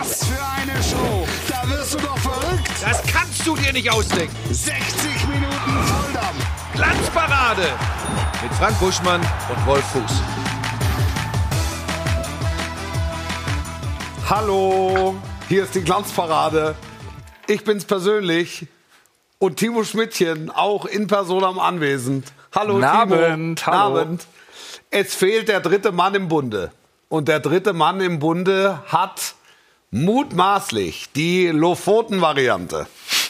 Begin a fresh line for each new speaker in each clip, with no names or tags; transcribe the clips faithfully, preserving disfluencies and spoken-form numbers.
Was für eine Show. Da wirst du doch verrückt.
Das kannst du dir nicht ausdenken.
sechzig Minuten Volldampf.
Glanzparade mit Frank Buschmann und Wolf Fuß.
Hallo, hier ist die Glanzparade. Ich bin's persönlich und Timo Schmidtchen auch in Personam anwesend. Hallo Timo.
Abend, hallo.
Abend. Es fehlt der dritte Mann im Bunde. Und der dritte Mann im Bunde hat mutmaßlich die Lofoten-Variante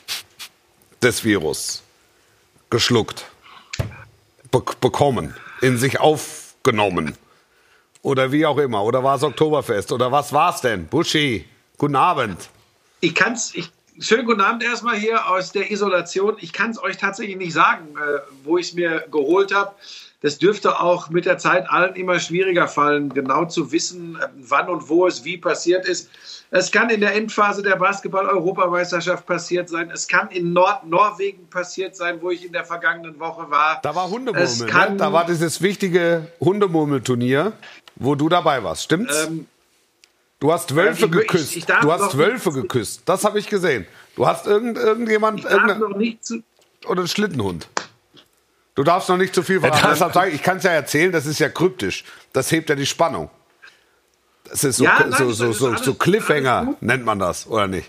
des Virus geschluckt, be- bekommen, in sich aufgenommen. Oder wie auch immer. Oder war es Oktoberfest? Oder was war's denn? Buschi, guten Abend.
Ich kann's, ich, schönen guten Abend erstmal hier aus der Isolation. Ich kann es euch tatsächlich nicht sagen, äh, wo ich es mir geholt habe. Das dürfte auch mit der Zeit allen immer schwieriger fallen, genau zu wissen, wann und wo es wie passiert ist. Es kann in der Endphase der Basketball-Europameisterschaft passiert sein. Es kann in Nord-Norwegen passiert sein, wo ich in der vergangenen Woche war.
Da war Hundemurmel, ne? Da war dieses wichtige Hundemurmelturnier, wo du dabei warst, stimmt's? Ähm, du hast Wölfe
ich,
geküsst.
Ich, ich
du hast Wölfe geküsst. Das habe ich gesehen. Du hast irgend, irgendjemand...
Ich darf noch nicht zu
oder einen Schlittenhund. Du darfst noch nicht zu viel verraten. Deshalb sage ich, ich kann es ja erzählen, das ist ja kryptisch. Das hebt ja die Spannung. Das ist so,
ja, nein,
so,
das
so,
ist
so,
alles,
so Cliffhanger, nennt man das, oder nicht?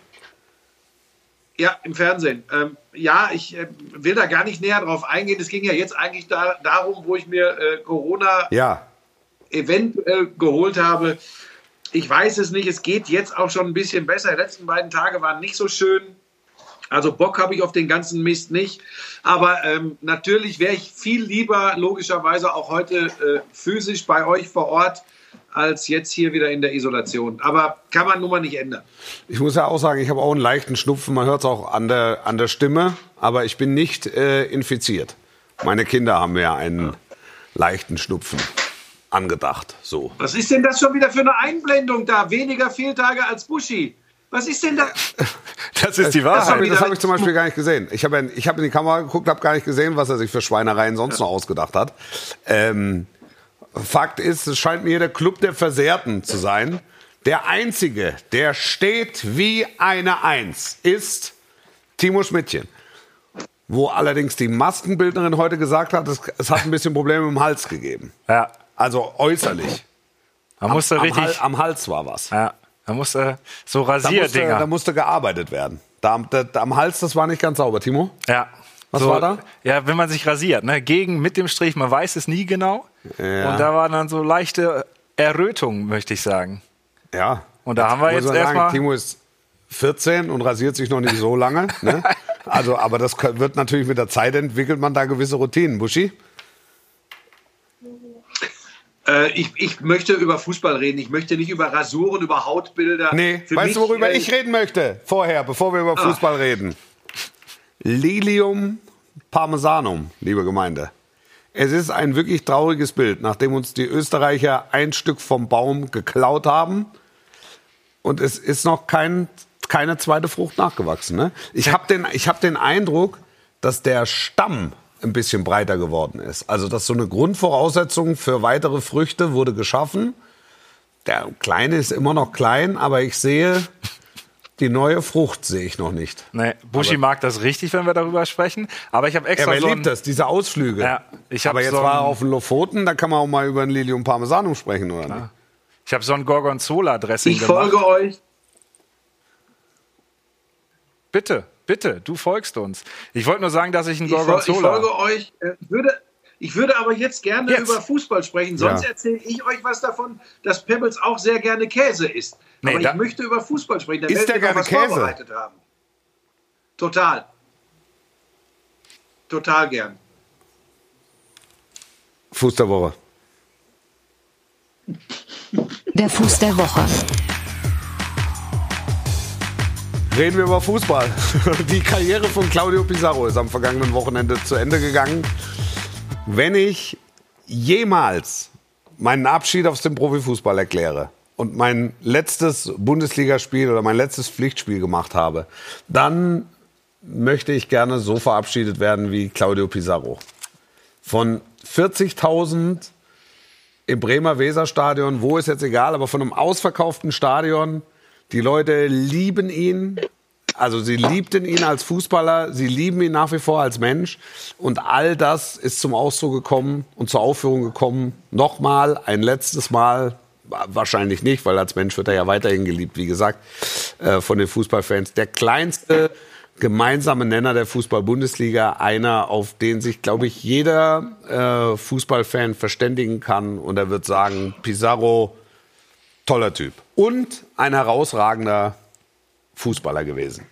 Ja, im Fernsehen. Ähm, ja, ich äh, will da gar nicht näher drauf eingehen. Es ging ja jetzt eigentlich da, darum, wo ich mir äh, Corona
ja.
eventuell geholt habe. Ich weiß es nicht. Es geht jetzt auch schon ein bisschen besser. Die letzten beiden Tage waren nicht so schön. Also Bock habe ich auf den ganzen Mist nicht. Aber ähm, natürlich wäre ich viel lieber logischerweise auch heute äh, physisch bei euch vor Ort, als jetzt hier wieder in der Isolation. Aber kann man nun mal nicht ändern.
Ich muss ja auch sagen, ich habe auch einen leichten Schnupfen. Man hört es auch an der, an der Stimme. Aber ich bin nicht äh, infiziert. Meine Kinder haben mir einen ja. leichten Schnupfen angedacht. So.
Was ist denn das schon wieder für eine Einblendung da? Weniger Fehltage als Buschi. Was ist denn da?
Das ist die Wahrheit.
Das habe ich, hab ich zum Beispiel gar nicht gesehen. Ich habe ich hab in die Kamera geguckt, habe gar nicht gesehen, was er sich für Schweinereien sonst noch ausgedacht hat. Ähm, Fakt ist, es scheint mir der Club der Versehrten zu sein. Der Einzige, der steht wie eine Eins, ist Timo Schmidtchen. Wo allerdings die Maskenbildnerin heute gesagt hat, es, es hat ein bisschen Probleme im Hals gegeben.
Ja.
Also äußerlich.
Man musste
am,
richtig,
am, Hals, am Hals war was.
Ja. Da musste so Rasierdinger.
Da musste, da musste gearbeitet werden. Da, da, da, am Hals, das war nicht ganz sauber, Timo.
Ja.
Was
so,
war da?
Ja, wenn man sich rasiert, ne? Gegen, mit dem Strich, man weiß es nie genau.
Ja.
Und da waren dann so leichte Errötungen, möchte ich sagen.
Ja.
Und da haben wir jetzt erstmal...
Timo ist vierzehn und rasiert sich noch nicht so lange. Ne? Also, aber das wird natürlich mit der Zeit entwickelt man da gewisse Routinen. Buschi?
Äh, ich, ich möchte über Fußball reden. Ich möchte nicht über Rasuren, über Hautbilder.
Nee,
Für
weißt
mich,
du, worüber
äh,
ich reden möchte? Vorher, bevor wir über
ah.
Fußball reden. Lilium Parmesanum, liebe Gemeinde. Es ist ein wirklich trauriges Bild, nachdem uns die Österreicher ein Stück vom Baum geklaut haben. Und es ist noch kein, keine zweite Frucht nachgewachsen. Ne? Ich habe den, ich hab den Eindruck, dass der Stamm ein bisschen breiter geworden ist. Also, dass so eine Grundvoraussetzung für weitere Früchte wurde geschaffen. Der Kleine ist immer noch klein, aber ich sehe, die neue Frucht sehe ich noch nicht.
Nee, Buschi aber mag das richtig, wenn wir darüber sprechen. Aber ich habe extra
ja,
so
liebt das, diese Ausflüge.
Ja, ich
aber jetzt
so
war er auf den Lofoten, da kann man auch mal über ein Lilium Parmesanum sprechen, oder
ja.
nicht?
Ich habe so ein Gorgonzola-Dressing
ich
gemacht.
Ich folge euch.
Bitte. Bitte, du folgst uns. Ich wollte nur sagen, dass ich ein
Ich,
Gorgonzola...
ich folge euch. Ich würde, ich würde aber jetzt gerne
jetzt.
über Fußball sprechen. Sonst
Ja.
erzähle ich euch was davon, dass Pebbles auch sehr gerne Käse isst.
Nee,
aber
da-
ich möchte über Fußball sprechen. Da
Isst
werden
der
wir noch
gerne
was
Käse?
vorbereitet haben. Total. Total gern.
Fuß der Woche.
Der Fuß der Woche.
Reden wir über Fußball. Die Karriere von Claudio Pizarro ist am vergangenen Wochenende zu Ende gegangen. Wenn ich jemals meinen Abschied aus dem Profifußball erkläre und mein letztes Bundesligaspiel oder mein letztes Pflichtspiel gemacht habe, dann möchte ich gerne so verabschiedet werden wie Claudio Pizarro. Von vierzigtausend im Bremer Weserstadion, wo ist jetzt egal, aber von einem ausverkauften Stadion, Die Leute lieben ihn. Also sie liebten ihn als Fußballer, sie lieben ihn nach wie vor als Mensch. Und all das ist zum Ausdruck gekommen und zur Aufführung gekommen. Nochmal, ein letztes Mal, wahrscheinlich nicht, weil als Mensch wird er ja weiterhin geliebt, wie gesagt, äh, von den Fußballfans. Der kleinste gemeinsame Nenner der Fußball-Bundesliga, einer, auf den sich, glaube ich, jeder äh, Fußballfan verständigen kann. Und er wird sagen, Pizarro, toller Typ. Und ein herausragender Fußballer gewesen.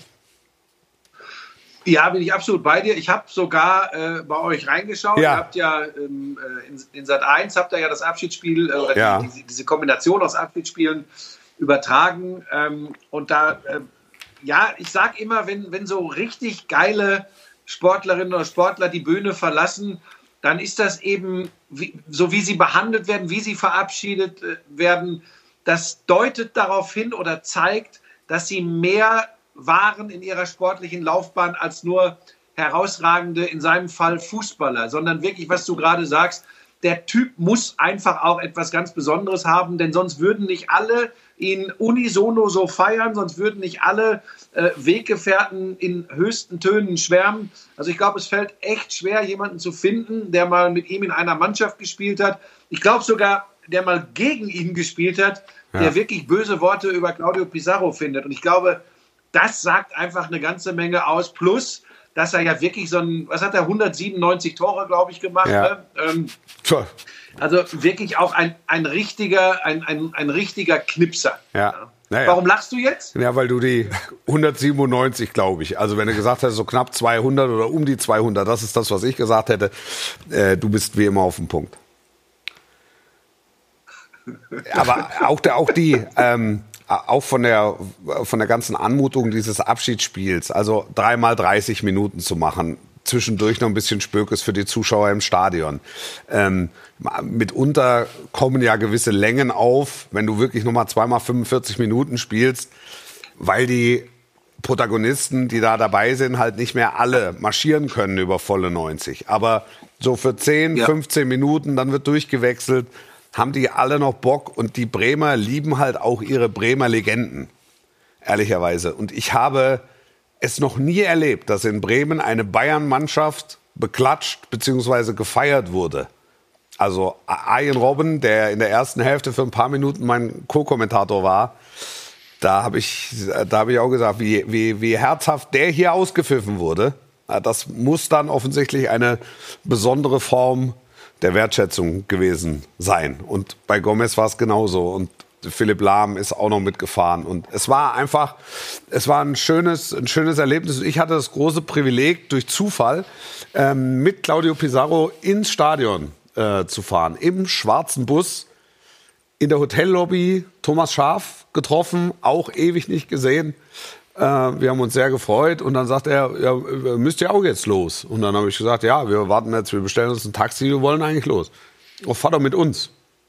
Ja, bin ich absolut bei dir. Ich habe sogar äh, bei euch reingeschaut.
Ja.
Ihr habt ja ähm, in, in Sat eins habt ihr ja das Abschiedsspiel, äh, oder
Ja.
die, diese, diese Kombination aus Abschiedsspielen übertragen. Ähm, und da, äh, ja, ich sag immer, wenn, wenn so richtig geile Sportlerinnen oder Sportler die Bühne verlassen, dann ist das eben, wie, so wie sie behandelt werden, wie sie verabschiedet äh, werden, das deutet darauf hin oder zeigt, dass sie mehr waren in ihrer sportlichen Laufbahn als nur herausragende, in seinem Fall Fußballer, sondern wirklich, was du gerade sagst, der Typ muss einfach auch etwas ganz Besonderes haben, denn sonst würden nicht alle ihn unisono so feiern, sonst würden nicht alle äh, Weggefährten in höchsten Tönen schwärmen. Also ich glaube, es fällt echt schwer, jemanden zu finden, der mal mit ihm in einer Mannschaft gespielt hat. Ich glaube sogar, der mal gegen ihn gespielt hat,
Ja.
der wirklich böse Worte über Claudio Pizarro findet. Und ich glaube, das sagt einfach eine ganze Menge aus. Plus, dass er ja wirklich so ein, was hat er, hundertsiebenundneunzig Tore, glaube ich, gemacht.
Ja.
Ne? Ähm,
Tja.
also wirklich auch ein, ein richtiger, ein, ein, ein richtiger Knipser.
Ja. Naja.
Warum lachst du jetzt?
Ja, weil du die hundertsiebenundneunzig, glaube ich. Also wenn du gesagt hättest, so knapp zweihundert oder um die zweihundert, das ist das, was ich gesagt hätte. Äh, du bist wie immer auf dem Punkt. Aber auch, der, auch die, ähm, auch von der, von der ganzen Anmutung dieses Abschiedsspiels, also dreimal dreißig Minuten zu machen, zwischendurch noch ein bisschen Spökes für die Zuschauer im Stadion. Ähm, mitunter kommen ja gewisse Längen auf, wenn du wirklich nochmal zweimal fünfundvierzig Minuten spielst, weil die Protagonisten, die da dabei sind, halt nicht mehr alle marschieren können über volle neunzig. Aber so für zehn,
Ja.
fünfzehn Minuten, dann wird durchgewechselt, haben die alle noch Bock. Und die Bremer lieben halt auch ihre Bremer Legenden, ehrlicherweise. Und ich habe es noch nie erlebt, dass in Bremen eine Bayern-Mannschaft beklatscht bzw. gefeiert wurde. Also Arjen Robben, der in der ersten Hälfte für ein paar Minuten mein Co-Kommentator war, da habe ich, da habe ich auch gesagt, wie, wie, wie herzhaft der hier ausgepfiffen wurde. Das muss dann offensichtlich eine besondere Form der Wertschätzung gewesen sein. Und bei Gomez war es genauso. Und Philipp Lahm ist auch noch mitgefahren. Und es war einfach, es war ein schönes, ein schönes Erlebnis. Ich hatte das große Privileg, durch Zufall ähm, mit Claudio Pizarro ins Stadion äh, zu fahren. Im schwarzen Bus, in der Hotellobby, Thomas Schaaf getroffen, auch ewig nicht gesehen. Äh, wir haben uns sehr gefreut. Und dann sagt er, ja, müsst ihr auch jetzt los? Und dann habe ich gesagt, ja, wir warten jetzt, wir bestellen uns ein Taxi, wir wollen eigentlich los. Oh, fahr doch mit uns.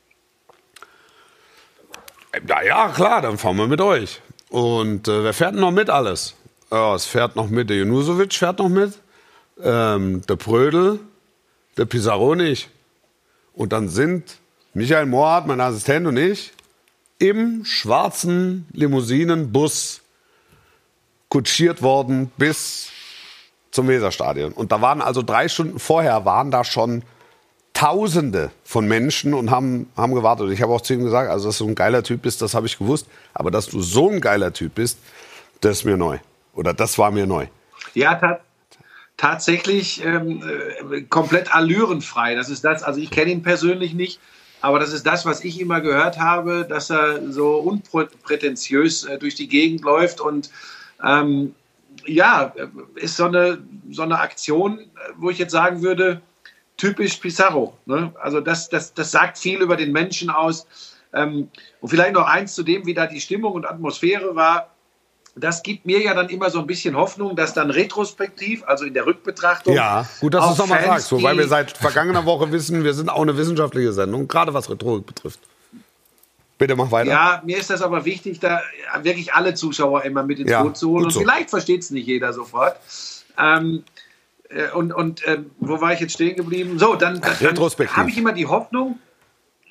Ja, ja, klar, dann fahren wir mit euch. Und äh, wer fährt denn noch mit alles? Ja, es fährt noch mit, der Junusovic fährt noch mit, ähm, der Prödel, der Pizarro nicht. Und dann sind Michael Mohrhardt, mein Assistent und ich, im schwarzen Limousinenbus kutschiert worden bis zum Weserstadion. Und da waren also drei Stunden vorher, waren da schon Tausende von Menschen und haben, haben gewartet. Ich habe auch zu ihm gesagt, also dass du ein geiler Typ bist, das habe ich gewusst. Aber dass du so ein geiler Typ bist, das ist mir neu. Oder das war mir neu.
Ja, ta- tatsächlich ähm, äh, komplett allürenfrei. Das ist das, also ich kenne ihn persönlich nicht, aber das ist das, was ich immer gehört habe, dass er so unprätentiös äh, durch die Gegend läuft und ähm, ja, ist so eine, so eine Aktion, wo ich jetzt sagen würde, typisch Pizarro. Ne? Also das, das, das sagt viel über den Menschen aus. Ähm, und vielleicht noch eins zu dem, wie da die Stimmung und Atmosphäre war. Das gibt mir ja dann immer so ein bisschen Hoffnung, dass dann retrospektiv, also in der Rückbetrachtung...
Ja, gut, dass du es nochmal
Fans,
sagst, wobei
die-
wir seit vergangener Woche wissen, wir sind auch eine wissenschaftliche Sendung, gerade was Rhetorik betrifft. Bitte mach weiter.
Ja, mir ist das aber wichtig, da wirklich alle Zuschauer immer mit ins
Ja,
Boot zu holen.
gut
Und
so.
vielleicht versteht es nicht jeder sofort. Ähm, äh, und und äh, wo war ich jetzt stehen geblieben? So, dann, dann
Retrospektiv.
habe ich immer die Hoffnung,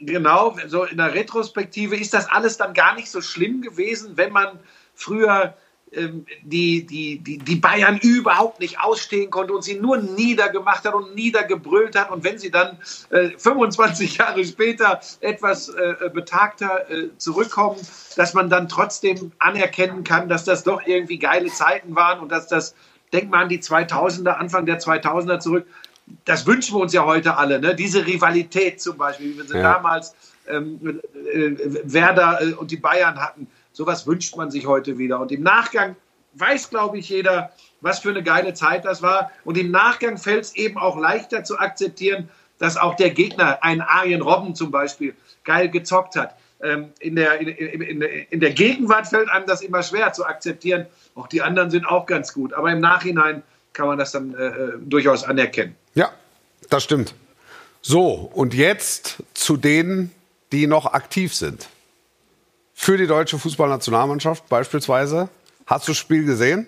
genau, so in der Retrospektive ist das alles dann gar nicht so schlimm gewesen, wenn man früher ähm, die, die, die, die Bayern überhaupt nicht ausstehen konnte und sie nur niedergemacht hat und niedergebrüllt hat. Und wenn sie dann äh, fünfundzwanzig Jahre später etwas äh, betagter äh, zurückkommen, dass man dann trotzdem anerkennen kann, dass das doch irgendwie geile Zeiten waren und dass das, denkt man an die zweitausender, Anfang der zweitausender zurück, das wünschen wir uns ja heute alle, ne? Diese Rivalität zum Beispiel, wie wir sie ja. damals ähm, äh, Werder äh, und die Bayern hatten, sowas wünscht man sich heute wieder. Und im Nachgang weiß, glaube ich, jeder, was für eine geile Zeit das war. Und im Nachgang fällt es eben auch leichter zu akzeptieren, dass auch der Gegner, ein Arjen Robben zum Beispiel, geil gezockt hat. Ähm, in, der, in, in, in der Gegenwart fällt einem das immer schwer zu akzeptieren. Auch die anderen sind auch ganz gut. Aber im Nachhinein kann man das dann äh, durchaus anerkennen.
Ja, das stimmt. So, und jetzt zu denen, die noch aktiv sind. Für die deutsche Fußballnationalmannschaft beispielsweise. Hast du das Spiel gesehen?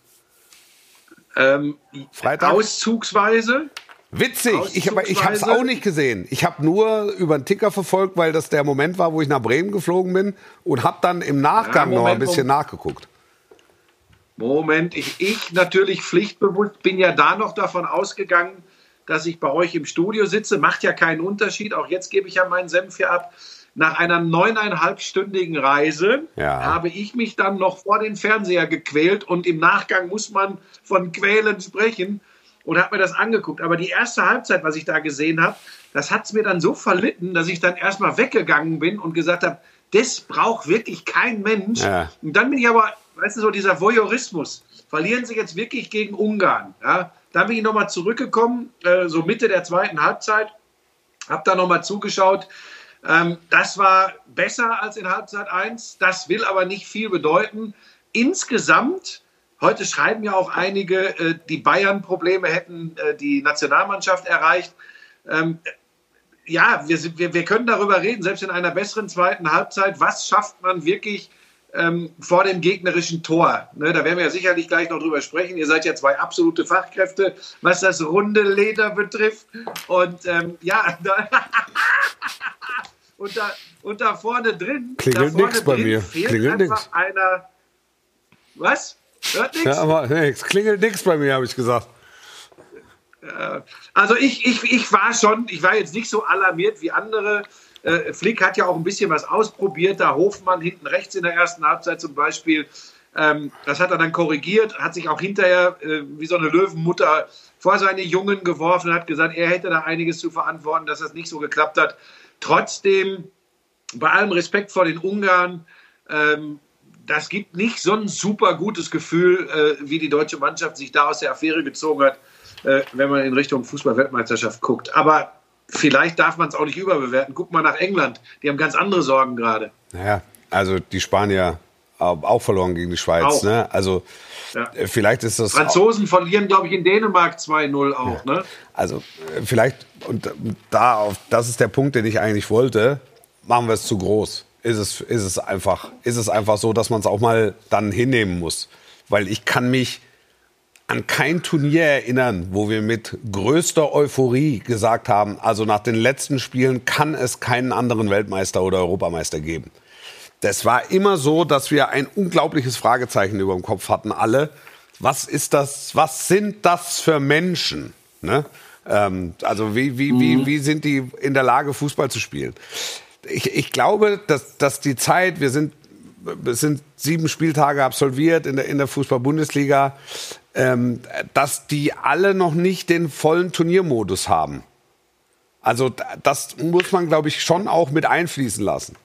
Ähm,
Freitag?
Auszugsweise.
Witzig, ich, aber ich habe es auch nicht gesehen. Ich habe nur über den Ticker verfolgt, weil das der Moment war, wo ich nach Bremen geflogen bin und habe dann im Nachgang ja, Moment, noch ein bisschen Moment. nachgeguckt.
Moment, ich, ich natürlich pflichtbewusst bin ja da noch davon ausgegangen, dass ich bei euch im Studio sitze. Macht ja keinen Unterschied. Auch jetzt gebe ich ja meinen Senf hier ab. Nach einer neuneinhalbstündigen Reise ja. habe ich mich dann noch vor den Fernseher gequält und im Nachgang muss man von Quälen sprechen und habe mir das angeguckt. Aber die erste Halbzeit, was ich da gesehen habe, das hat es mir dann so verlitten, dass ich dann erstmal weggegangen bin und gesagt habe, das braucht wirklich kein Mensch. Ja. Und dann bin ich aber, weißt du, so dieser Voyeurismus. Verlieren sie jetzt wirklich gegen Ungarn? Ja? Dann bin ich nochmal zurückgekommen, äh, so Mitte der zweiten Halbzeit, habe da nochmal zugeschaut. Ähm, das war besser als in Halbzeit eins. Das will aber nicht viel bedeuten. Insgesamt, heute schreiben ja auch einige, äh, die Bayern-Probleme hätten äh, die Nationalmannschaft erreicht. Ähm, ja, wir, sind, wir, wir können darüber reden, selbst in einer besseren zweiten Halbzeit, was schafft man wirklich ähm, vor dem gegnerischen Tor? Ne, da werden wir ja sicherlich gleich noch drüber sprechen. Ihr seid ja zwei absolute Fachkräfte, was das runde Leder betrifft. Und ähm, ja, da und, da, und da vorne drin,
klingelt nichts bei mir.
Fehlt
klingelt
einfach
nix.
einer. Was? Hört nichts?
Ja, aber nix. Klingelt nichts bei mir, habe ich gesagt.
Also ich, ich, ich war schon, ich war jetzt nicht so alarmiert wie andere. Äh, Flick hat ja auch ein bisschen was ausprobiert. Da Hofmann hinten rechts in der ersten Halbzeit zum Beispiel. Ähm, das hat er dann korrigiert, hat sich auch hinterher äh, wie so eine Löwenmutter vor seine Jungen geworfen und hat gesagt, er hätte da einiges zu verantworten, dass das nicht so geklappt hat. Trotzdem, bei allem Respekt vor den Ungarn, ähm, das gibt nicht so ein super gutes Gefühl, äh, wie die deutsche Mannschaft sich da aus der Affäre gezogen hat, äh, wenn man in Richtung Fußball-Weltmeisterschaft guckt. Aber vielleicht darf man es auch nicht überbewerten. Guck mal nach England, die haben ganz andere Sorgen gerade.
Naja, also die Spanier auch verloren gegen die Schweiz. Ne? Also ja. vielleicht ist das...
Franzosen verlieren, glaube ich, in Dänemark zwei null auch. Ja. Ne?
Also vielleicht, und da auf, das ist der Punkt, den ich eigentlich wollte, machen wir es zu groß. Ist es, ist es einfach, ist es einfach so, dass man es auch mal dann hinnehmen muss. Weil ich kann mich an kein Turnier erinnern, wo wir mit größter Euphorie gesagt haben, also nach den letzten Spielen kann es keinen anderen Weltmeister oder Europameister geben. Das war immer so, dass wir ein unglaubliches Fragezeichen über dem Kopf hatten, alle. Was ist das, was sind das für Menschen? Ne? Ähm, also wie, wie, mhm. wie, wie sind die in der Lage, Fußball zu spielen? Ich, ich glaube, dass, dass die Zeit, wir sind, es sind sieben Spieltage absolviert in der, in der Fußball-Bundesliga, ähm, dass die alle noch nicht den vollen Turniermodus haben. Also das muss man, glaube ich, schon auch mit einfließen lassen.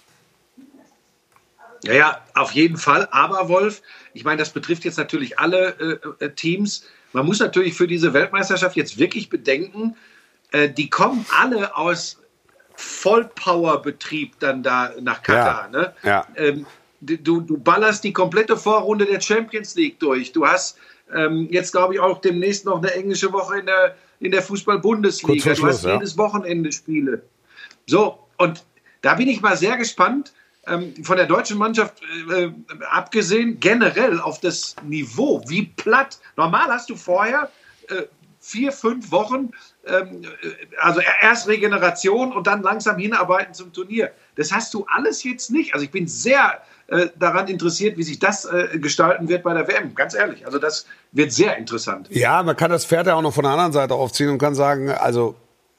Ja, ja, auf jeden Fall. Aber Wolf, ich meine, das betrifft jetzt natürlich alle äh, Teams. Man muss natürlich für diese Weltmeisterschaft jetzt wirklich bedenken, äh, die kommen alle aus Vollpower-Betrieb dann da nach Katar.
Ja,
ne?
ja.
Ähm, du, du ballerst die komplette Vorrunde der Champions League durch. Du hast ähm, jetzt, glaube ich, auch demnächst noch eine englische Woche in der, in der Fußball-Bundesliga. Du hast jedes ja. Wochenende Spiele. So, und da bin ich mal sehr gespannt, ähm, von der deutschen Mannschaft äh, abgesehen, generell auf das Niveau, wie platt. Normal hast du vorher äh, vier, fünf Wochen, ähm, also erst Regeneration und dann langsam hinarbeiten zum Turnier. Das hast du alles jetzt nicht. Also ich bin sehr äh, daran interessiert, wie sich das äh, gestalten wird bei der W M. Ganz ehrlich, also das wird sehr interessant.
Ja, man kann das Pferd ja auch noch von der anderen Seite aufziehen und kann sagen, also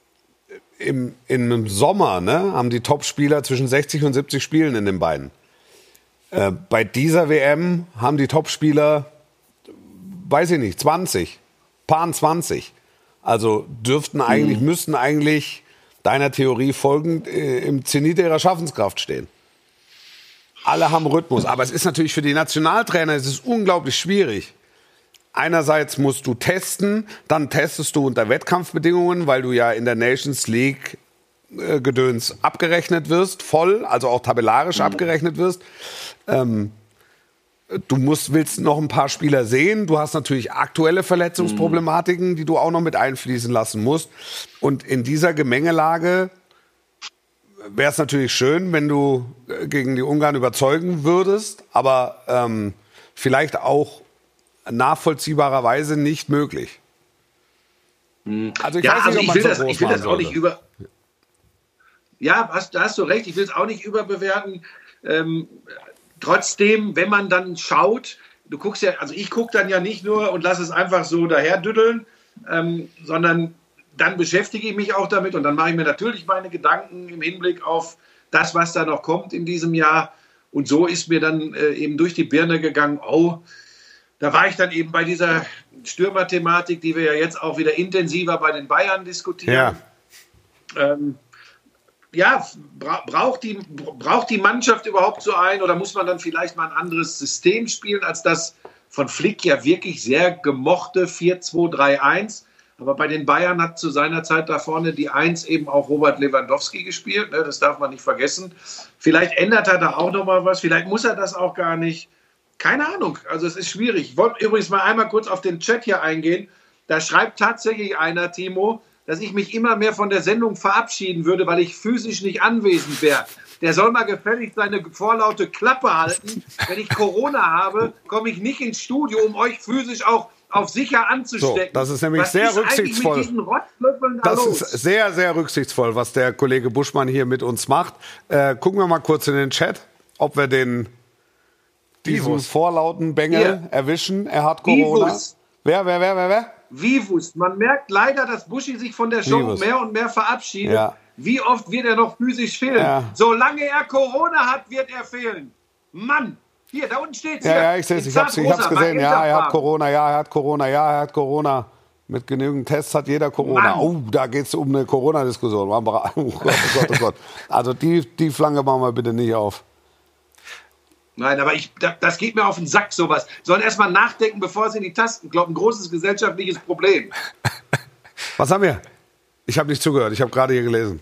im, im Sommer ne, haben die Top-Spieler zwischen sechzig und siebzig Spielen in den Beinen. Äh, bei dieser W M haben die Top-Spieler, weiß ich nicht, zwanzig, Paar zwanzig. Also dürften eigentlich, mhm. müssten eigentlich deiner Theorie folgend äh, im Zenit ihrer Schaffenskraft stehen. Alle haben Rhythmus, aber es ist natürlich für die Nationaltrainer, es ist unglaublich schwierig. Einerseits musst du testen, dann testest du unter Wettkampfbedingungen, weil du ja in der Nations League äh, Gedöns abgerechnet wirst, voll, also auch tabellarisch mhm. abgerechnet wirst. Ähm, du musst, willst noch ein paar Spieler sehen. Du hast natürlich aktuelle Verletzungsproblematiken, die du auch noch mit einfließen lassen musst. Und in dieser Gemengelage wäre es natürlich schön, wenn du gegen die Ungarn überzeugen würdest, aber ähm, vielleicht auch nachvollziehbarerweise nicht möglich.
Also ich, ja, weiß nicht, also ich will das, so ich will das auch nicht über... Ja, hast, da hast du recht, ich will es auch nicht überbewerten. Ähm, trotzdem, wenn man dann schaut, du guckst ja, also ich gucke dann ja nicht nur und lasse es einfach so daherdüddeln, ähm, sondern dann beschäftige ich mich auch damit und dann mache ich mir natürlich meine Gedanken im Hinblick auf das, was da noch kommt in diesem Jahr. Und so ist mir dann äh, eben durch die Birne gegangen, oh, da war ich dann eben bei dieser Stürmerthematik, die wir ja jetzt auch wieder intensiver bei den Bayern diskutieren. Ja, ähm, ja bra- braucht, die, braucht die Mannschaft überhaupt so ein oder muss man dann vielleicht mal ein anderes System spielen, als das von Flick ja wirklich sehr gemochte vier zwei drei eins. Aber bei den Bayern hat zu seiner Zeit da vorne die Eins eben auch Robert Lewandowski gespielt. Ne? Das darf man nicht vergessen. Vielleicht ändert er da auch noch mal was. Vielleicht muss er das auch gar nicht. Keine Ahnung. Also es ist schwierig. Ich wollte übrigens mal einmal kurz auf den Chat hier eingehen. Da schreibt tatsächlich einer, Timo, dass ich mich immer mehr von der Sendung verabschieden würde, weil ich physisch nicht anwesend wäre. Der soll mal gefälligst seine vorlaute Klappe halten. Wenn ich Corona habe, komme ich nicht ins Studio, um euch physisch auch auf sicher anzustecken.
So, das ist nämlich was sehr ist rücksichtsvoll. Da das los? ist sehr, sehr rücksichtsvoll, was der Kollege Buschmann hier mit uns macht. Äh, gucken wir mal kurz in den Chat, ob wir den diesen Vivus. vorlauten Bengel hier. erwischen. Er hat Corona. Vivus. Wer, wer, wer, wer, wer?
Vivus. Man merkt leider, dass Buschi sich von der Show Vivus. mehr und mehr verabschiedet. Ja. Wie oft wird er noch physisch fehlen? Ja. Solange er Corona hat, wird er fehlen. Mann! Hier, da unten steht es.
Ja, ja, ich sehe es. Ich habe es gesehen. Ja, er hat Corona. Ja, er hat Corona. Ja, er hat Corona. Mit genügend Tests hat jeder Corona. Mann. Oh, da geht es um eine Corona-Diskussion. Oh Gott, oh Gott, oh Gott. Also die, die Flanke machen wir bitte nicht auf.
Nein, aber ich, das geht mir auf den Sack, sowas. Sollen erst mal nachdenken, bevor sie in die Tasten kloppen. Ein großes gesellschaftliches Problem.
Was haben wir? Ich habe nicht zugehört. Ich habe gerade hier gelesen.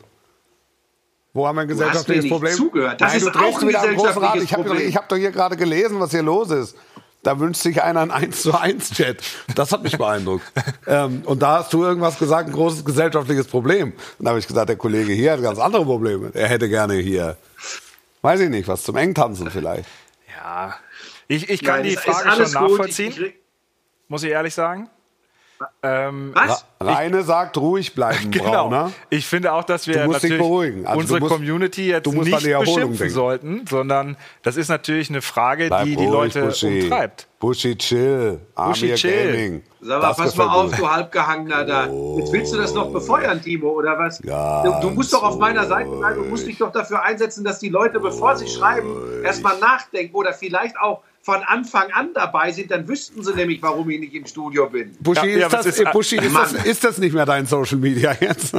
Wo haben wir ein gesellschaftliches
du hast mir
Problem?
Nicht zugehört. Das
Nein,
ist auch ein gesellschaftliches
ich hab,
Problem.
Ich habe doch hier gerade gelesen, was hier los ist. Da wünscht sich einer einen eins zu eins Chat. Das hat mich beeindruckt. ähm, und da hast du irgendwas gesagt, ein großes gesellschaftliches Problem. Und da habe ich gesagt, der Kollege hier hat ganz andere Probleme. Er hätte gerne hier, weiß ich nicht, was zum Engtanzen vielleicht.
Ja, ich, ich kann
Nein,
die Frage schon nachvollziehen, ich, ich, muss ich ehrlich sagen.
Ähm, Was?
Reine sagt, ruhig bleiben,
genau.
Brauner.
Ich finde auch, dass wir natürlich
also
unsere
musst,
Community jetzt nicht beschimpfen denken. sollten, sondern das ist natürlich eine Frage, Bleib die ruhig, die Leute Buschi. umtreibt.
Buschi chill, Buschi chill. Gaming.
Sag mal, pass mal auf, du Halbgehangener da. Jetzt willst du das noch befeuern, Timo, oder was? Du, du musst doch auf meiner Seite sein, du musst dich doch dafür einsetzen, dass die Leute, bevor sie schreiben, erstmal nachdenken oder vielleicht auch von Anfang an dabei sind, dann wüssten sie nämlich, warum ich nicht im Studio bin.
Buschi, ja, ist, das, ist, Buschi ist, das, ist das nicht mehr dein Social Media jetzt?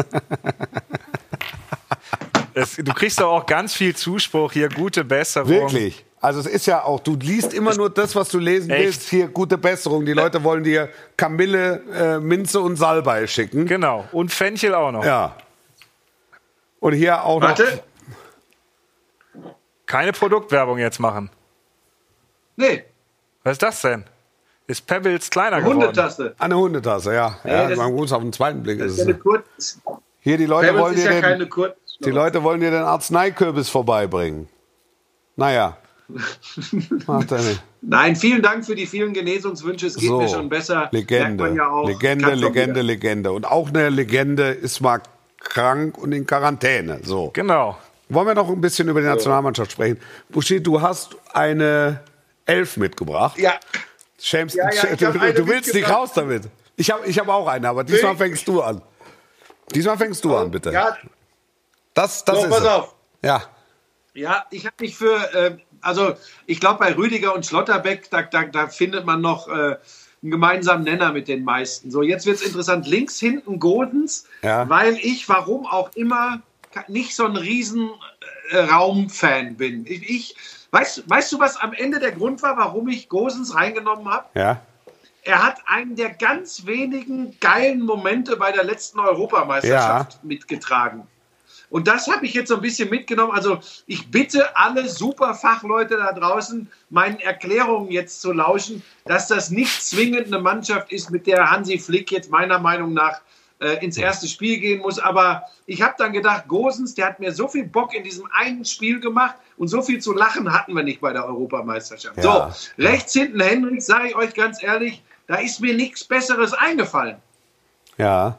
Es, du kriegst doch auch ganz viel Zuspruch hier, gute Besserung.
Wirklich? Also es ist ja auch, du liest immer nur das, was du lesen Echt? willst. Hier, gute Besserung. Die Leute wollen dir Kamille, äh, Minze und Salbei schicken.
Genau. Und Fenchel auch noch.
Ja. Und hier auch
Warte.
noch... Keine Produktwerbung jetzt machen.
Nee.
Was ist das denn? Ist Pebbles kleiner
eine
geworden?
Hundetasse.
Eine Hundetasse, ja.
Nee,
ja man muss auf den zweiten Blick.
Das
ist
ist eine Kurz-
Hier, die Leute, wollen dir
ja
den, die Leute wollen dir den Arzneikürbis vorbeibringen. Naja. Macht er nicht.
Nein, vielen Dank für die vielen Genesungswünsche. Es geht
So,
mir schon besser.
Legende,
Merkt man ja auch.
Legende,
Kann schon
Legende,
wieder.
Legende. Und auch eine Legende ist mal krank und in Quarantäne. So.
Genau.
Wollen wir noch ein bisschen über die Nationalmannschaft sprechen? Buschi, du hast eine Elf mitgebracht.
Ja.
Schämst,
Ja, ja, ich
du,
hab
du,
eine
du willst nicht
mitgebracht.
raus damit. Ich habe ich hab auch eine, aber diesmal
Wirklich?
fängst du an. Diesmal fängst du an, bitte.
Ja,
Das, das
so,
ist
pass
es.
auf.
Ja.
Ja, ich habe mich für, äh, also ich glaube bei Rüdiger und Schlotterbeck, da, da, da findet man noch äh, einen gemeinsamen Nenner mit den meisten. So, jetzt wird's interessant. Links hinten Godens,
Ja.
weil ich, warum auch immer, nicht so ein riesen äh, Raumfan bin. Ich, ich weißt, weißt du, was am Ende der Grund war, warum ich Gosens reingenommen habe?
Ja.
Er hat einen der ganz wenigen geilen Momente bei der letzten Europameisterschaft
Ja.
mitgetragen. Und das habe ich jetzt so ein bisschen mitgenommen. Also ich bitte alle super Fachleute da draußen, meinen Erklärungen jetzt zu lauschen, dass das nicht zwingend eine Mannschaft ist, mit der Hansi Flick jetzt meiner Meinung nach äh, ins erste Spiel gehen muss. Aber ich habe dann gedacht, Gosens, der hat mir so viel Bock in diesem einen Spiel gemacht und so viel zu lachen hatten wir nicht bei der Europameisterschaft.
Ja.
So, rechts hinten Henrik, sage ich euch ganz ehrlich, da ist mir nichts Besseres eingefallen.
Ja.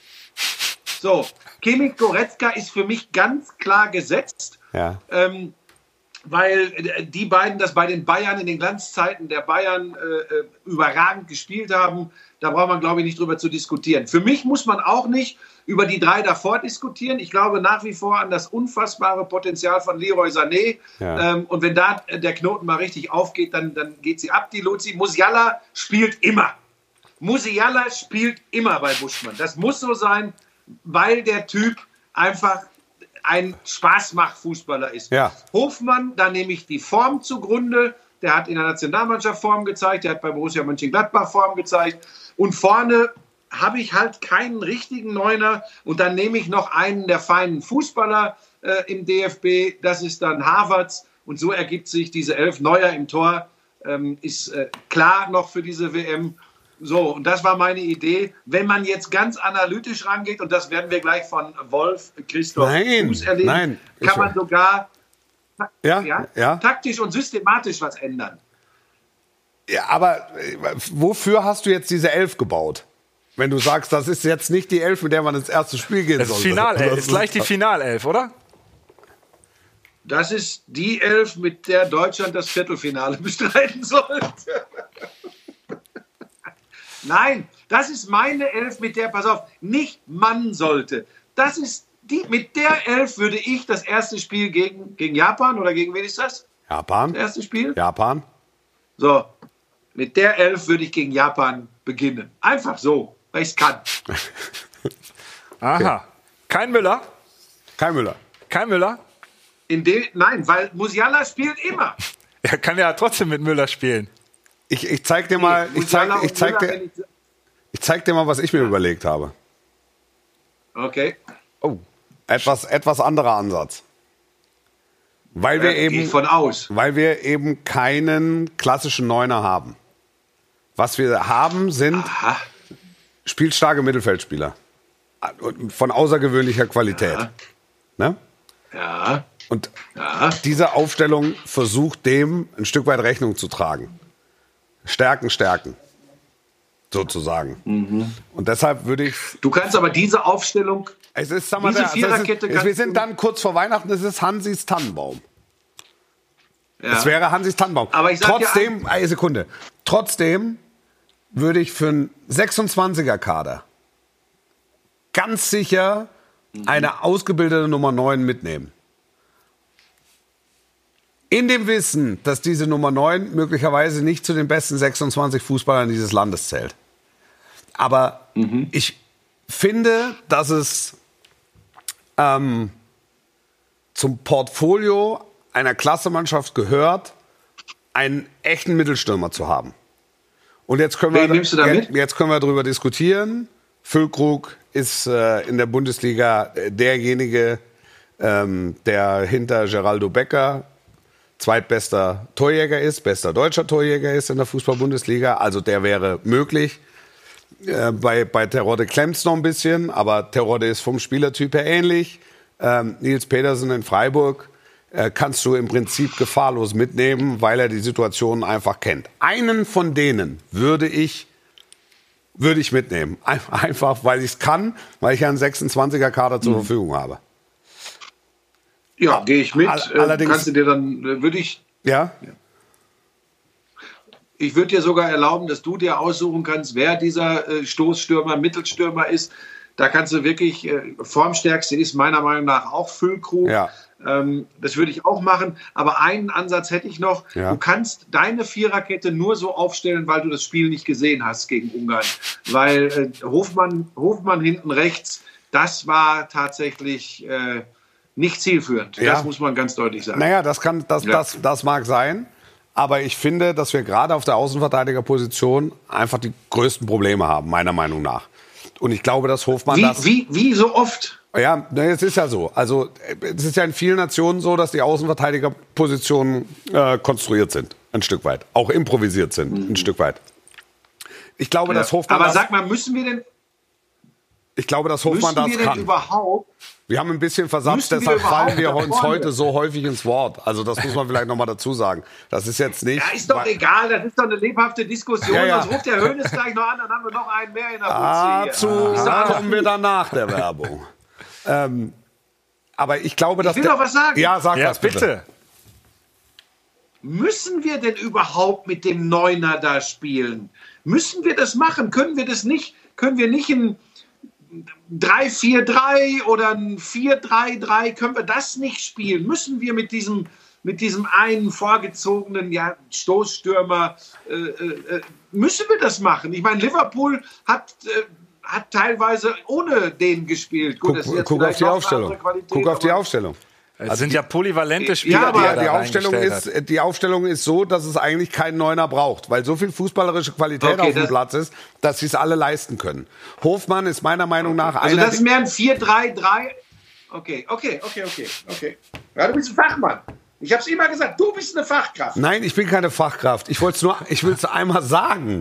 So, Kimmich Goretzka ist für mich ganz klar gesetzt,
Ja.
ähm, weil äh, die beiden das bei den Bayern in den Glanzzeiten der Bayern äh, überragend gespielt haben. Da braucht man, glaube ich, nicht drüber zu diskutieren. Für mich muss man auch nicht über die drei davor diskutieren. Ich glaube nach wie vor an das unfassbare Potenzial von Leroy Sané.
Ja.
Ähm, und wenn da der Knoten mal richtig aufgeht, dann, dann geht sie ab, die Luzi. Musiala spielt immer. Musiala spielt immer bei Buschmann. Das muss so sein, weil der Typ einfach ein Spaßmach-Fußballer ist.
Ja.
Hofmann, da nehme ich die Form zugrunde. Der hat in der Nationalmannschaft Form gezeigt, der hat bei Borussia Mönchengladbach Form gezeigt. Und vorne habe ich halt keinen richtigen Neuner. Und dann nehme ich noch einen der feinen Fußballer äh, im D F B. Das ist dann Havertz. Und so ergibt sich diese Elf. Neuer im Tor ähm, ist äh, klar noch für diese W M. So, und das war meine Idee. Wenn man jetzt ganz analytisch rangeht, und das werden wir gleich von Wolf Christoph
Nein,
Fuß erleben,
nein,
kann
ich-
man sogar
Ja.
ja,
Ja.
taktisch und systematisch was ändern.
Ja, aber äh, wofür hast du jetzt diese Elf gebaut? Wenn du sagst, das ist jetzt nicht die Elf, mit der man ins erste Spiel gehen
Das ist
sollte.
Finalelf,
Das
ist gleich die Finalelf, oder?
Das ist die Elf, mit der Deutschland das Viertelfinale bestreiten sollte. Nein, das ist meine Elf, mit der, pass auf, nicht man sollte. Das ist die, mit der Elf würde ich das erste Spiel gegen, gegen Japan, oder gegen wen ist das?
Japan?
Das erste Spiel?
Japan?
So, mit der Elf würde ich gegen Japan beginnen. Einfach so, weil ich es kann.
Aha. Kein Müller?
Kein Müller.
Kein Müller?
In dem, nein, weil Musiala spielt immer.
Er kann ja trotzdem mit Müller spielen.
Ich, ich zeig dir mal, ich zeig,
Musiala
ich,
und
zeig
Müller,
dir,
wenn ich-
ich zeig dir mal, was ich mir überlegt habe.
Okay.
Oh. Etwas, etwas anderer Ansatz. Weil wir
Äh, gehe ich
eben,
von aus.
weil wir eben keinen klassischen Neuner haben. Was wir haben, sind
Aha.
spielstarke Mittelfeldspieler. Von außergewöhnlicher Qualität.
Ja.
Ne?
Ja.
Und
Ja.
diese Aufstellung versucht dem ein Stück weit Rechnung zu tragen. Stärken, stärken. Sozusagen.
Mhm.
Und deshalb würde ich.
Du kannst aber diese Aufstellung,
Es ist, sag mal,
Diese
der- also es
Viererkette
ist, wir
kannst
sind
du-
dann kurz vor Weihnachten, es ist Hansis Tannenbaum.
ja,
Es wäre Hansis Tannenbaum.
Aber ich sag dir
Trotzdem, eine Sekunde. Trotzdem würde ich für einen sechsundzwanziger-Kader ganz sicher eine ausgebildete Nummer neun mitnehmen. In dem Wissen, dass diese Nummer neun möglicherweise nicht zu den besten sechsundzwanzig Fußballern dieses Landes zählt. Aber ich finde, dass es ähm, zum Portfolio einer Klassemannschaft gehört, einen echten Mittelstürmer zu haben. Und jetzt können
Wen
wir,
nimmst du da
jetzt,
mit?
jetzt können wir darüber diskutieren. Füllkrug ist äh, in der Bundesliga äh, derjenige, ähm, der hinter Geraldo Becker zweitbester Torjäger ist, bester deutscher Torjäger ist in der Fußball-Bundesliga. Also der wäre möglich. Äh, bei, bei Terodde klemmt's noch ein bisschen, aber Terodde ist vom Spielertyp her ähnlich. Ähm, Nils Petersen in Freiburg äh, kannst du im Prinzip gefahrlos mitnehmen, weil er die Situation einfach kennt. Einen von denen würde ich würde ich mitnehmen. Einfach, weil ich es kann, weil ich ja einen sechsundzwanziger-Kader zur mhm. Verfügung habe.
Ja, gehe ich mit.
All, allerdings,
kannst du dir dann, würde ich...
Ja?
ja. Ich würde dir sogar erlauben, dass du dir aussuchen kannst, wer dieser äh, Stoßstürmer, Mittelstürmer ist. Da kannst du wirklich, äh, Formstärkste ist meiner Meinung nach auch Füllkrug. Ja. Ähm, das würde ich auch machen. Aber einen Ansatz hätte ich noch. Ja. Du kannst deine Viererkette nur so aufstellen, weil du das Spiel nicht gesehen hast gegen Ungarn. Weil äh, Hofmann, Hofmann hinten rechts, das war tatsächlich äh, nicht zielführend. Ja. Das muss man ganz deutlich sagen.
Naja, das, kann, das, ja. das, das mag sein. Aber ich finde, dass wir gerade auf der Außenverteidigerposition einfach die größten Probleme haben, meiner Meinung nach. Und ich glaube, dass Hofmann
wie,
das...
Wie, wie so oft?
Ja, es ist ja so. Also es ist ja in vielen Nationen so, dass die Außenverteidigerpositionen äh, konstruiert sind, ein Stück weit. Auch improvisiert sind, mhm. ein Stück weit. Ich glaube, ja. dass Hofmann
Aber
das,
sag mal, müssen wir denn...
Ich glaube, dass Hofmann das
wir
kann.
Denn überhaupt...
Wir haben ein bisschen versatzt, deshalb fallen wir uns heute so häufig ins Wort. Also das muss man vielleicht noch mal dazu sagen. Das ist jetzt nicht...
Ja, ist doch egal, das ist doch eine lebhafte Diskussion. Ja, ja. Sonst ruft der Hoeneß gleich noch an, dann haben wir noch einen mehr in der
Dazu kommen wir dann nach der Werbung. ähm, aber ich glaube, dass...
Ich will doch was sagen.
Ja, sag
ja,
was bitte.
bitte.
Müssen wir denn überhaupt mit dem Neuner da spielen? Müssen wir das machen? Können wir das nicht? Können wir nicht ein... drei vier drei oder ein vier drei drei, können wir das nicht spielen? Müssen wir mit diesem, mit diesem einen vorgezogenen ja, Stoßstürmer, äh, äh, müssen wir das machen? Ich meine, Liverpool hat, äh, hat teilweise ohne den gespielt. Gut,
guck
das ist jetzt
guck auf die Aufstellung.
Qualität,
guck auf die Aufstellung.
Es also sind ja polyvalente Spieler,
ja, aber
die er
die,
da
Aufstellung ist,
hat.
die Aufstellung ist so, dass es eigentlich keinen Neuner braucht, weil so viel fußballerische Qualität okay, auf dem Platz ist, dass sie es alle leisten können. Hofmann ist meiner Meinung nach
also
einer...
Also das ist mehr ein vier drei drei. Okay, okay, okay, okay, okay. Ja, du bist ein Fachmann. Ich habe es immer gesagt, du bist eine Fachkraft.
Nein, ich bin keine Fachkraft. Ich wollte es nur, ich will es einmal sagen.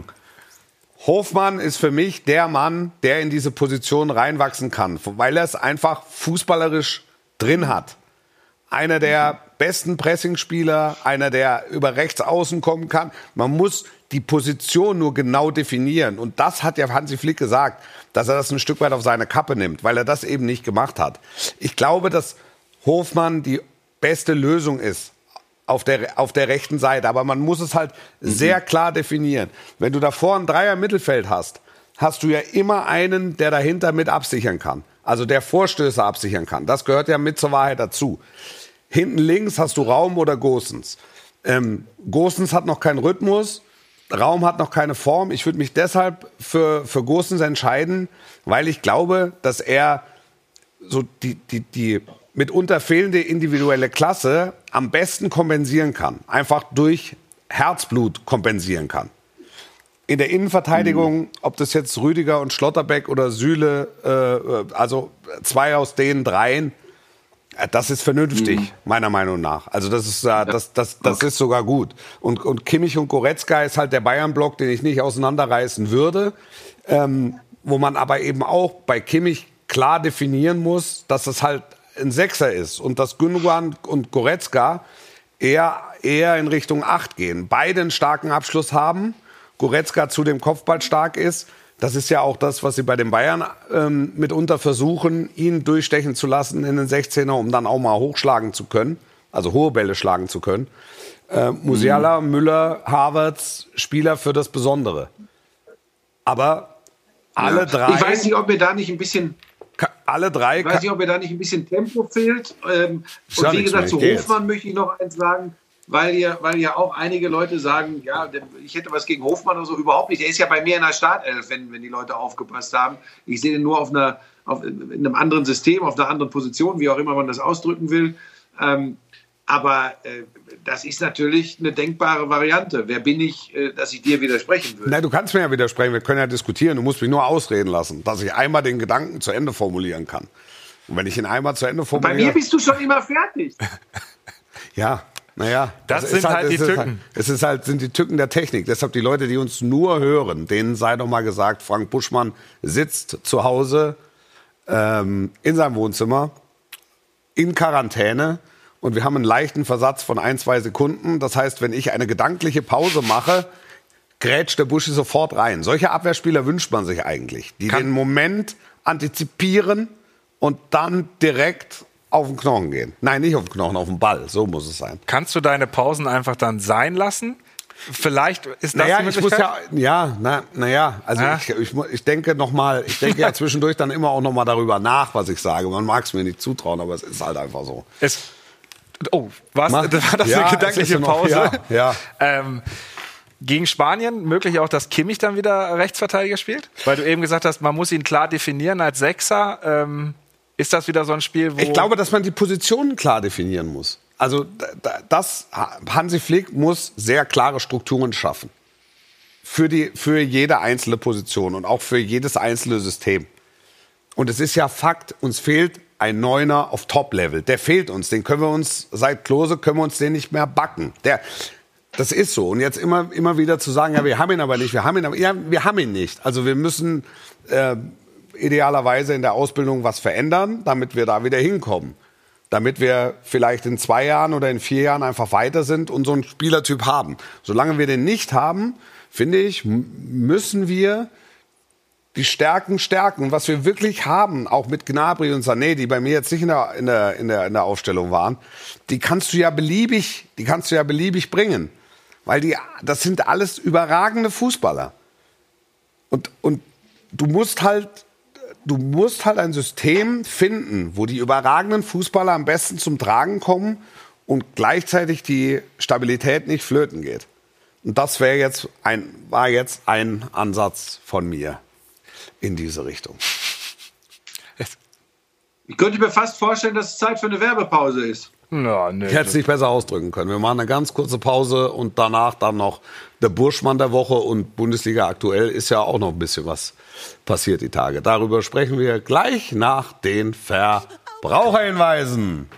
Hofmann ist für mich der Mann, der in diese Position reinwachsen kann, weil er es einfach fußballerisch drin hat. Einer der besten Pressingspieler, einer, der über rechts außen kommen kann. Man muss die Position nur genau definieren. Und das hat ja Hansi Flick gesagt, dass er das ein Stück weit auf seine Kappe nimmt, weil er das eben nicht gemacht hat. Ich glaube, dass Hofmann die beste Lösung ist auf der, auf der rechten Seite. Aber man muss es halt mhm. sehr klar definieren. Wenn du davor ein Dreier-Mittelfeld hast, hast du ja immer einen, der dahinter mit absichern kann. Also der Vorstöße absichern kann. Das gehört ja mit zur Wahrheit dazu. Hinten links hast du Raum oder Gosens. Ähm, Gosens hat noch keinen Rhythmus, Raum hat noch keine Form. Ich würde mich deshalb für, für Gosens entscheiden, weil ich glaube, dass er so die, die, die mitunter fehlende individuelle Klasse am besten kompensieren kann. Einfach durch Herzblut kompensieren kann. In der Innenverteidigung, mhm. ob das jetzt Rüdiger und Schlotterbeck oder Süle, äh, also zwei aus den dreien, äh, das ist vernünftig, mhm. meiner Meinung nach. Also das ist, äh, das, das, das okay. ist sogar gut. Und, und Kimmich und Goretzka ist halt der Bayern-Block, den ich nicht auseinanderreißen würde, ähm, wo man aber eben auch bei Kimmich klar definieren muss, dass es halt ein Sechser ist und dass Gündogan und Goretzka eher, eher in Richtung acht gehen. Beide einen starken Abschluss haben. Goretzka zu dem Kopfball stark ist. Das ist ja auch das, was sie bei den Bayern ähm, mitunter versuchen, ihn durchstechen zu lassen in den sechzehner, um dann auch mal hochschlagen zu können, also hohe Bälle schlagen zu können. Äh, Musiala, mhm. Müller, Havertz, Spieler für das Besondere. Aber alle ja. drei...
Ich weiß nicht, ob mir da nicht ein bisschen...
Alle drei...
Ich weiß nicht, ob mir da nicht ein bisschen Tempo fehlt. Ähm, und wie gesagt, zu Hofmann möchte ich noch eins sagen, weil ja, weil ja auch einige Leute sagen, ja, ich hätte was gegen Hofmann oder so, überhaupt nicht. Der ist ja bei mir in der Startelf, wenn, wenn die Leute aufgepasst haben. Ich sehe den nur auf einer, auf, in einem anderen System, auf einer anderen Position, wie auch immer man das ausdrücken will. Ähm, aber äh, das ist natürlich eine denkbare Variante. Wer bin ich, äh, dass ich dir widersprechen würde?
Nein, du kannst mir ja widersprechen, wir können ja diskutieren. Du musst mich nur ausreden lassen, dass ich einmal den Gedanken zu Ende formulieren kann. Und wenn ich ihn einmal zu Ende formuliere...
Bei mir bist du schon immer fertig.
Ja, naja,
das, das sind halt, halt die Tücken.
Halt, es ist halt, sind die Tücken der Technik. Deshalb die Leute, die uns nur hören, denen sei doch mal gesagt, Frank Buschmann sitzt zu Hause ähm, in seinem Wohnzimmer in Quarantäne und wir haben einen leichten Versatz von ein, zwei Sekunden. Das heißt, wenn ich eine gedankliche Pause mache, grätscht der Buschi sofort rein. Solche Abwehrspieler wünscht man sich eigentlich, die Kann den Moment antizipieren und dann direkt auf den Knochen gehen. Nein, nicht auf den Knochen, auf den Ball. So muss es sein.
Kannst du deine Pausen einfach dann sein lassen? Vielleicht ist das
naja,
die Möglichkeit?
Ich muss ja, ja, na, naja, also ja. ich, ich, ich denke noch mal, ich denke ja zwischendurch dann immer auch noch mal darüber nach, was ich sage. Man mag es mir nicht zutrauen, aber es ist halt einfach so.
Es, oh, was?
War
das
ja,
eine gedankliche noch, Pause?
Ja, ja.
ähm, Gegen Spanien möglich auch, dass Kimmich dann wieder Rechtsverteidiger spielt? Weil du eben gesagt hast, man muss ihn klar definieren als Sechser. Ähm, ist das wieder so ein Spiel, wo...
Ich glaube, dass man die Positionen klar definieren muss. Also das, Hansi Flick muss sehr klare Strukturen schaffen. Für, die, für jede einzelne Position und auch für jedes einzelne System. Und es ist ja Fakt, uns fehlt ein Neuner auf Top-Level. Der fehlt uns. Den können wir uns, seit Klose, können wir uns den nicht mehr backen. Der... Das ist so. Und jetzt immer, immer wieder zu sagen, ja, wir haben ihn aber nicht, wir haben ihn aber, ja, wir haben ihn nicht. Also wir müssen äh, idealerweise in der Ausbildung was verändern, damit wir da wieder hinkommen. Damit wir vielleicht in zwei Jahren oder in vier Jahren einfach weiter sind und so einen Spielertyp haben. Solange wir den nicht haben, finde ich, müssen wir die Stärken stärken. Und was wir wirklich haben, auch mit Gnabry und Sané, die bei mir jetzt nicht in der, in der, in der, in der Aufstellung waren, die kannst du ja beliebig, die kannst du ja beliebig bringen. Weil die, das sind alles überragende Fußballer. Und, und du musst halt, du musst halt ein System finden, wo die überragenden Fußballer am besten zum Tragen kommen und gleichzeitig die Stabilität nicht flöten geht. Und das wäre jetzt ein, war jetzt ein Ansatz von mir in diese Richtung.
Ich könnte mir fast vorstellen, dass es Zeit für eine Werbepause ist.
Ja, nee,
ich hätte es nicht besser ausdrücken können. Wir machen eine ganz kurze Pause und danach dann noch der Burschmann der Woche und Bundesliga aktuell ist ja auch noch ein bisschen was passiert die Tage. Darüber sprechen wir gleich nach den Verbraucherhinweisen.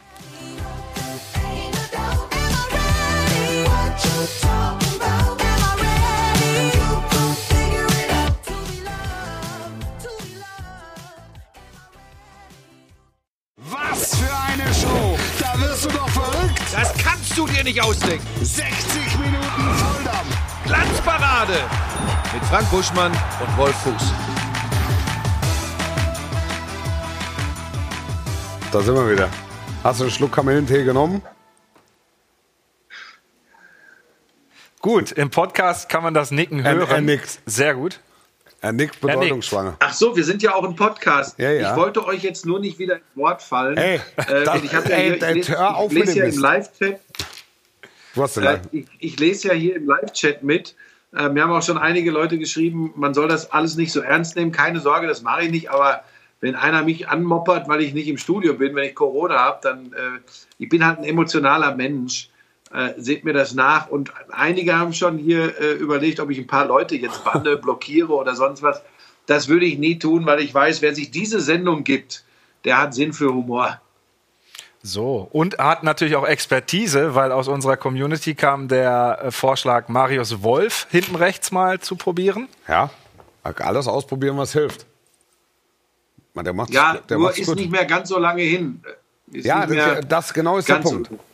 Was für eine Show! Da wirst du doch verrückt!
Das kannst du dir nicht ausdenken.
sechzig Minuten Volldampf!
Glanzparade mit Frank Buschmann und Wolf Fuß.
Da sind wir wieder. Hast du einen Schluck Kamillentee genommen?
Gut, im Podcast kann man das Nicken hören.
Er, er nickt.
Sehr gut.
Er nickt bedeutungsschwanger.
Ach so, wir sind ja auch ein Podcast.
Ja, ja.
Ich wollte euch jetzt nur nicht wieder ins Wort fallen.
Ey,
äh,
das,
ich habe ja
ey,
hier, ich lese,
hör auf
ich lese
mit
ja
dem
im Live-Chat.
Du hast den
Äh,
Live.
ich, ich lese ja hier im Live-Chat mit. Äh, mir haben auch schon einige Leute geschrieben, man soll das alles nicht so ernst nehmen. Keine Sorge, das mache ich nicht. Aber wenn einer mich anmoppert, weil ich nicht im Studio bin, wenn ich Corona habe, dann äh, ich bin halt ein emotionaler Mensch. Äh, seht mir das nach. Und einige haben schon hier äh, überlegt, ob ich ein paar Leute jetzt banne, blockiere oder sonst was. Das würde ich nie tun, weil ich weiß, wer sich diese Sendung gibt, der hat Sinn für Humor.
So, und hat natürlich auch Expertise, weil aus unserer Community kam der äh, Vorschlag, Marius Wolf hinten rechts mal zu probieren.
Ja, alles ausprobieren, was hilft. Man, der macht's,
Ja,
der
nur
macht's
ist
gut.
nicht mehr ganz so lange hin. Ist
Ja,
nicht
das,
mehr
das genau ist der
ganz
Punkt.
so-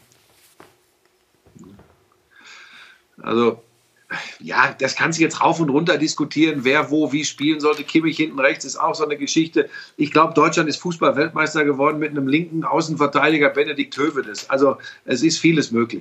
Also, ja, das kannst du jetzt rauf und runter diskutieren, wer wo wie spielen sollte. Kimmich hinten rechts ist auch so eine Geschichte. Ich glaube, Deutschland ist Fußball-Weltmeister geworden mit einem linken Außenverteidiger Benedikt Hövedes. Also es ist vieles möglich.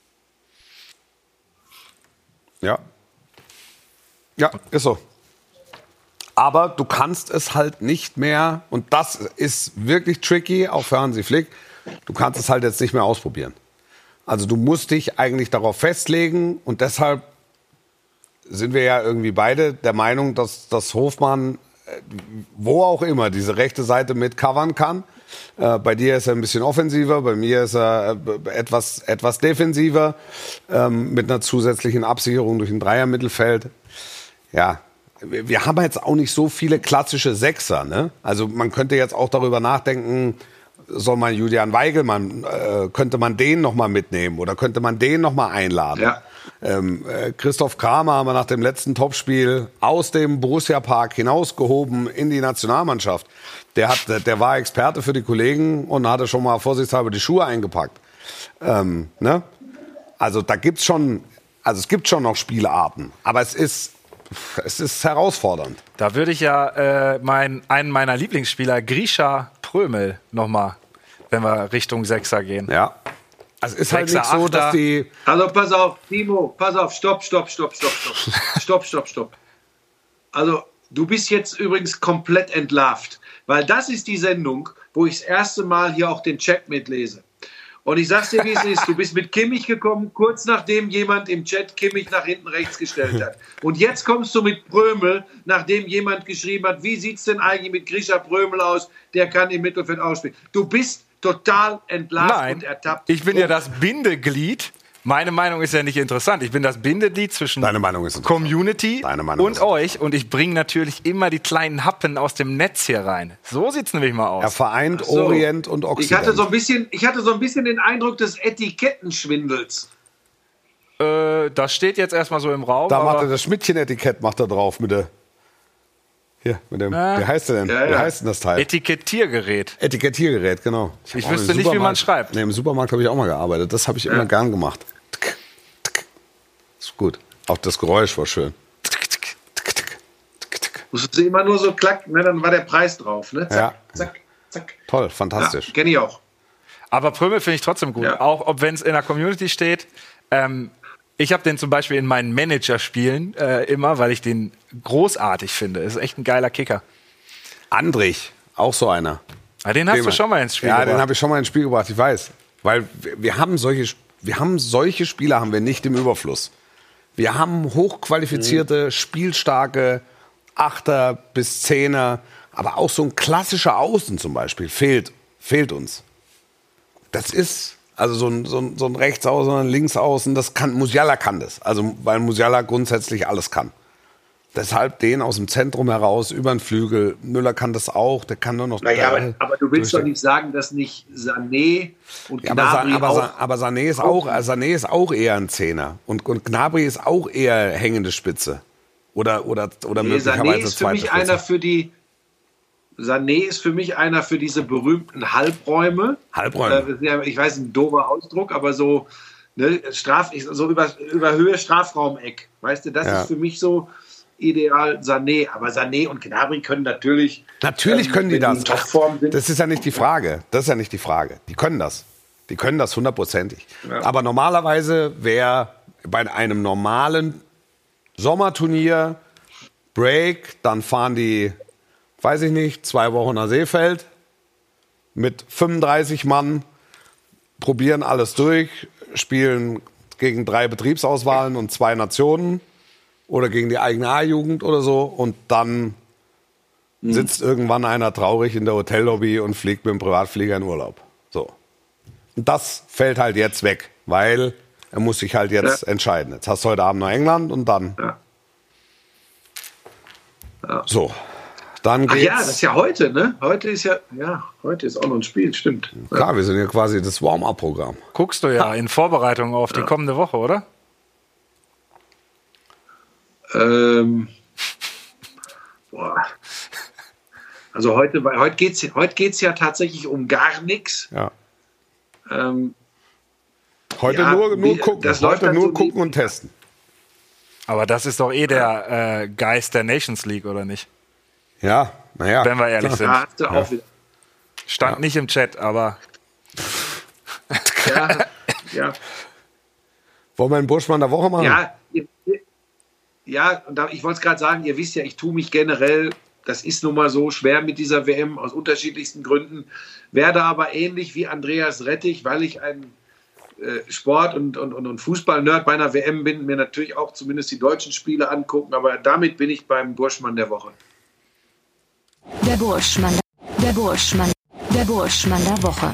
Ja. Ja, ist so. Aber du kannst es halt nicht mehr, und das ist wirklich tricky, auch für Hansi Flick, du kannst es halt jetzt nicht mehr ausprobieren. Also du musst dich eigentlich darauf festlegen und deshalb sind wir ja irgendwie beide der Meinung, dass, dass Hofmann, wo auch immer, diese rechte Seite mit covern kann. Äh, bei dir ist er ein bisschen offensiver, bei mir ist er äh, etwas, etwas defensiver, ähm, mit einer zusätzlichen Absicherung durch ein Dreier-Mittelfeld. Ja, wir, wir haben jetzt auch nicht so viele klassische Sechser, ne? Also man könnte jetzt auch darüber nachdenken, soll man Julian Weigelmann, äh, könnte man den noch mal mitnehmen oder könnte man den noch mal einladen?
Ja.
Ähm, äh, Christoph Kramer haben wir nach dem letzten Topspiel aus dem Borussia-Park hinausgehoben in die Nationalmannschaft. Der, hat, der war Experte für die Kollegen und hatte schon mal vorsichtshalber die Schuhe eingepackt. Ähm, ne? Also da gibt's schon, also es gibt schon noch Spielarten, aber es ist, es ist herausfordernd.
Da würde ich ja äh, mein, einen meiner Lieblingsspieler, Grisha Prömel, nochmal, wenn wir Richtung Sechser gehen.
Ja. Also es ist halt
Sechser,
nicht so,
Achter.
dass die...
Also pass auf, Timo, pass auf, stopp, stopp, stopp, stopp, stopp, stopp, stopp, stopp. Also du bist jetzt übrigens komplett entlarvt, weil das ist die Sendung, wo ich das erste Mal hier auch den Chat mitlese. Und ich sag's dir, wie es ist, du bist mit Kimmich gekommen, kurz nachdem jemand im Chat Kimmich nach hinten rechts gestellt hat. Und jetzt kommst du mit Prömel, nachdem jemand geschrieben hat, wie sieht's denn eigentlich mit Grisha Prömel aus, der kann im Mittelfeld ausspielen. Du bist total entlarvt
Nein,
und ertappt.
ich bin ja das Bindeglied. Meine Meinung ist ja nicht interessant. Ich bin das Bindeglied zwischen
Deine Meinung ist interessant.
Community
Deine Meinung
und
ist
euch. Und ich bringe natürlich immer die kleinen Happen aus dem Netz hier rein. So sieht's nämlich mal aus.
Er vereint
So.
Orient und
Ich
Occident.
hatte so ein bisschen, ich hatte so ein bisschen den Eindruck des Etikettenschwindels.
Äh, das steht jetzt erstmal so im Raum.
Da macht
aber
er das Schmidtchen-Etikett macht er drauf mit der... Hier, mit dem...
Ah.
Wie heißt der denn?
Ja,
Wie
ja.
heißt denn das Teil?
Etikettiergerät.
Etikettiergerät, genau.
Ich
hab auch
wüsste
im
nicht, wie man
Supermarkt-
schreibt.
Nee, im Supermarkt habe ich auch mal gearbeitet. Das habe ich immer gern gemacht. Tk, tk. Ist gut. Auch das Geräusch war schön. Tk, tk, tk, tk, tk, tk.
Musste immer nur so klack, ne, dann war der Preis drauf. Ne? Zack,
Ja.
zack, zack.
Toll, fantastisch.
Ja, kenne ich auch.
Aber Prömel finde ich trotzdem gut.
Ja.
Auch ob wenn es in der Community steht. Ähm, ich habe den zum Beispiel in meinen Manager-Spielen äh, immer, weil ich den großartig finde. Ist echt ein geiler Kicker.
Andrich, auch so einer.
Ja, den hast
Den
du schon mal ins Spiel
Ja,
gebracht.
den habe ich schon mal ins Spiel gebracht, ich weiß. Weil wir, wir haben solche, wir haben solche Spieler haben wir nicht im Überfluss. Wir haben hochqualifizierte,
Mhm.
spielstarke Achter bis Zehner, aber auch so ein klassischer Außen zum Beispiel fehlt, fehlt uns. Das ist, also so ein, so ein, so ein Rechtsaußen, ein Linksaußen, das kann, Musiala kann das. Also, weil Musiala grundsätzlich alles kann. Deshalb den aus dem Zentrum heraus, über den Flügel. Müller kann das auch, der kann nur noch...
Naja,
da-
aber, aber du willst doch
durch-
nicht sagen, dass nicht Sané und
Ja, aber, Sa
Gnabry
aber,
auch...
Sa aber Sané, ist auch, Sané ist auch eher ein Zehner. Und, und Gnabry ist auch eher hängende Spitze. Oder, oder, oder
Nee,
möglicherweise
Sané ist für
zweite
mich
Spitze.
einer für die... Sané ist für mich einer für diese berühmten Halbräume.
Halbräume.
Äh, das ist ja, ich weiß, ein doofer Ausdruck, aber so, ne, Straf, ich- so über, über Höhe Strafraumeck. Weißt du, das
Ja.
ist für mich so ideal Sané. Aber Sané und Gnabry können natürlich...
Natürlich
ähm,
können die
wenn
das.
in Topform sind.
Das ist ja nicht die Frage. Das ist ja nicht die Frage. Die können das. Die können das hundertprozentig.
Ja.
Aber normalerweise wäre bei einem normalen Sommerturnier Break, dann fahren die, weiß ich nicht, zwei Wochen nach Seefeld mit fünfunddreißig Mann, probieren alles durch, spielen gegen drei Betriebsauswahlen und zwei Nationen oder gegen die eigene A-Jugend oder so und dann sitzt irgendwann einer traurig in der Hotellobby und fliegt mit dem Privatflieger in Urlaub. So. Und das fällt halt jetzt weg, weil er muss sich halt jetzt
Ja.
entscheiden. Jetzt hast du heute Abend noch England und dann.
Ja.
So. Dann
Ach
geht's.
ja, das ist ja heute, ne? Heute ist ja, ja, heute ist auch noch ein Spiel, stimmt.
Klar, wir sind ja quasi das Warm-up-Programm.
Guckst du ja in Vorbereitung auf die kommende Woche, oder?
Ähm, boah. Also heute, weil heute geht es heute geht's ja tatsächlich um gar nichts.
Ja.
Ähm,
Heute
Ja,
nur, nur
wie-
gucken.
das läuft
Heute
dann
nur
so
gucken
wie-
und testen.
Aber das ist doch eh der äh, Geist der Nations League, oder nicht?
Ja, naja.
Wenn wir ehrlich sind.
da hast du auch wieder.
Stand nicht im Chat, aber
Ja, ja,
Wollen wir einen Burschmann der Woche machen?
ja, ihr- ja, und da, ich wollte es gerade sagen, ihr wisst ja, ich tue mich generell, das ist nun mal so schwer mit dieser W M aus unterschiedlichsten Gründen, werde aber ähnlich wie Andreas Rettich, weil ich ein äh, Sport- und, und, und, und Fußball-Nerd bei einer W M bin, mir natürlich auch zumindest die deutschen Spiele angucken, aber damit bin ich beim Burschmann der Woche.
Der Burschmann. Der Burschmann. Der Burschmann der Woche.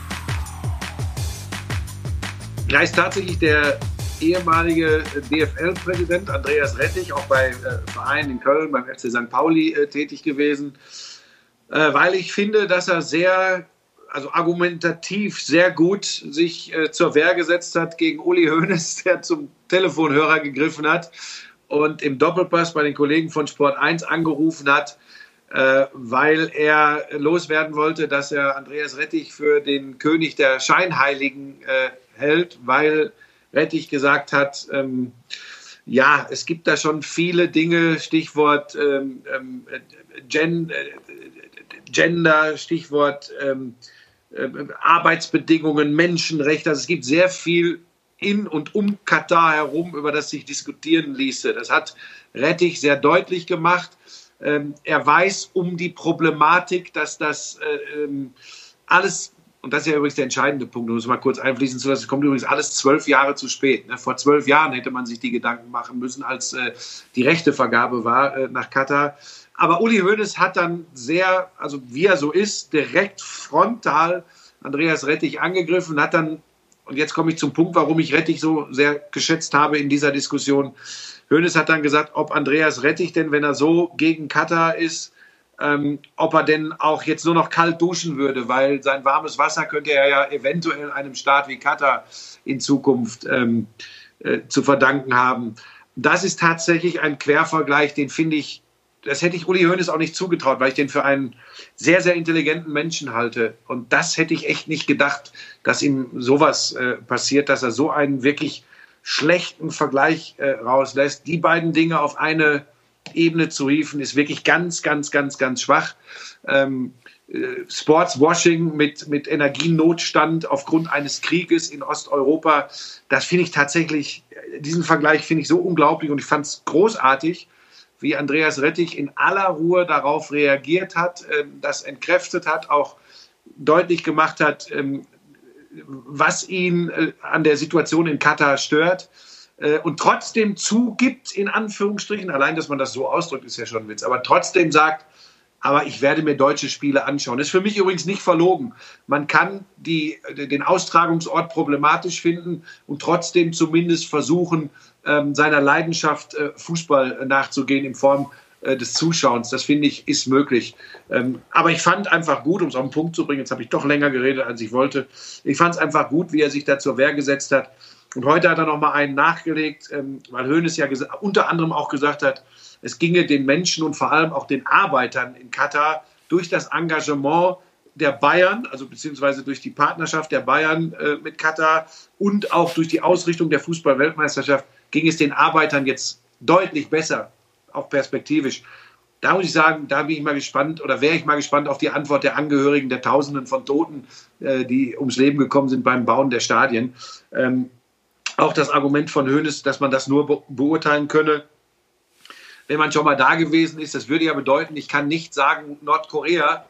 Er ist tatsächlich der ehemalige D F L-Präsident Andreas Rettich, auch bei äh, Vereinen in Köln, beim F C Sankt Pauli äh, tätig gewesen, äh, weil ich finde, dass er sehr, also argumentativ sehr gut sich äh, zur Wehr gesetzt hat gegen Uli Hoeneß, der zum Telefonhörer gegriffen hat und im Doppelpass bei den Kollegen von Sport eins angerufen hat, äh, weil er loswerden wollte, dass er Andreas Rettich für den König der Scheinheiligen äh, hält, weil Rettich gesagt hat, ähm, ja, es gibt da schon viele Dinge, Stichwort ähm, ähm, Gen, äh, Gender, Stichwort ähm, äh, Arbeitsbedingungen, Menschenrechte. Also es gibt sehr viel in und um Katar herum, über das sich diskutieren ließe. Das hat Rettich sehr deutlich gemacht. Ähm, er weiß um die Problematik, dass das äh, ähm, alles, und das ist ja übrigens der entscheidende Punkt, um es mal kurz einfließen zu lassen, es kommt übrigens alles zwölf Jahre zu spät. Ne? Vor zwölf Jahren hätte man sich die Gedanken machen müssen, als äh, die Rechtevergabe war äh, nach Katar. Aber Uli Hoeneß hat dann sehr, also wie er so ist, direkt frontal Andreas Rettich angegriffen, hat dann, und jetzt komme ich zum Punkt, warum ich Rettich so sehr geschätzt habe in dieser Diskussion. Hoeneß hat dann gesagt, ob Andreas Rettich denn, wenn er so gegen Katar ist, ähm, ob er denn auch jetzt nur noch kalt duschen würde, weil sein warmes Wasser könnte er ja eventuell einem Staat wie Katar in Zukunft ähm, äh, zu verdanken haben. Das ist tatsächlich ein Quervergleich, den finde ich, das hätte ich Uli Hoeneß auch nicht zugetraut, weil ich den für einen sehr, sehr intelligenten Menschen halte. Und das hätte ich echt nicht gedacht, dass ihm sowas äh, passiert, dass er so einen wirklich schlechten Vergleich äh, rauslässt. Die beiden Dinge auf eine Ebene zu hieven, ist wirklich ganz, ganz, ganz, ganz schwach. Ähm, äh, Sportswashing mit, mit Energienotstand aufgrund eines Krieges in Osteuropa, das finde ich tatsächlich, diesen Vergleich finde ich so unglaublich und ich fand es großartig, wie Andreas Rettich in aller Ruhe darauf reagiert hat, äh, das entkräftet hat, auch deutlich gemacht hat, ähm, was ihn äh, an der Situation in Katar stört äh, und trotzdem zugibt, in Anführungsstrichen, allein, dass man das so ausdrückt, ist ja schon ein Witz, aber trotzdem sagt, aber ich werde mir deutsche Spiele anschauen. Das ist für mich übrigens nicht verlogen. Man kann die, den Austragungsort problematisch finden und trotzdem zumindest versuchen, ähm, seiner Leidenschaft äh, Fußball nachzugehen in Form des Zuschauens. Das finde ich, ist möglich. Ähm, aber ich fand einfach gut, um es auf den Punkt zu bringen, jetzt habe ich doch länger geredet, als ich wollte. Ich fand es einfach gut, wie er sich da zur Wehr gesetzt hat. Und heute hat er noch mal einen nachgelegt, ähm, weil Hoeneß ja unter anderem auch gesagt hat, es ginge den Menschen und vor allem auch den Arbeitern in Katar durch das Engagement der Bayern, also beziehungsweise durch die Partnerschaft der Bayern äh, mit Katar und auch durch die Ausrichtung der Fußball-Weltmeisterschaft ging es den Arbeitern jetzt deutlich besser, auch perspektivisch. Da muss ich sagen, da bin ich mal gespannt oder wäre ich mal gespannt auf die Antwort der Angehörigen der Tausenden von Toten, äh, die ums Leben gekommen sind beim Bauen der Stadien. Ähm, auch das Argument von Hoeneß, dass man das nur be- beurteilen könne, wenn man schon mal da gewesen ist. Das würde ja bedeuten, ich kann nicht sagen, Nordkorea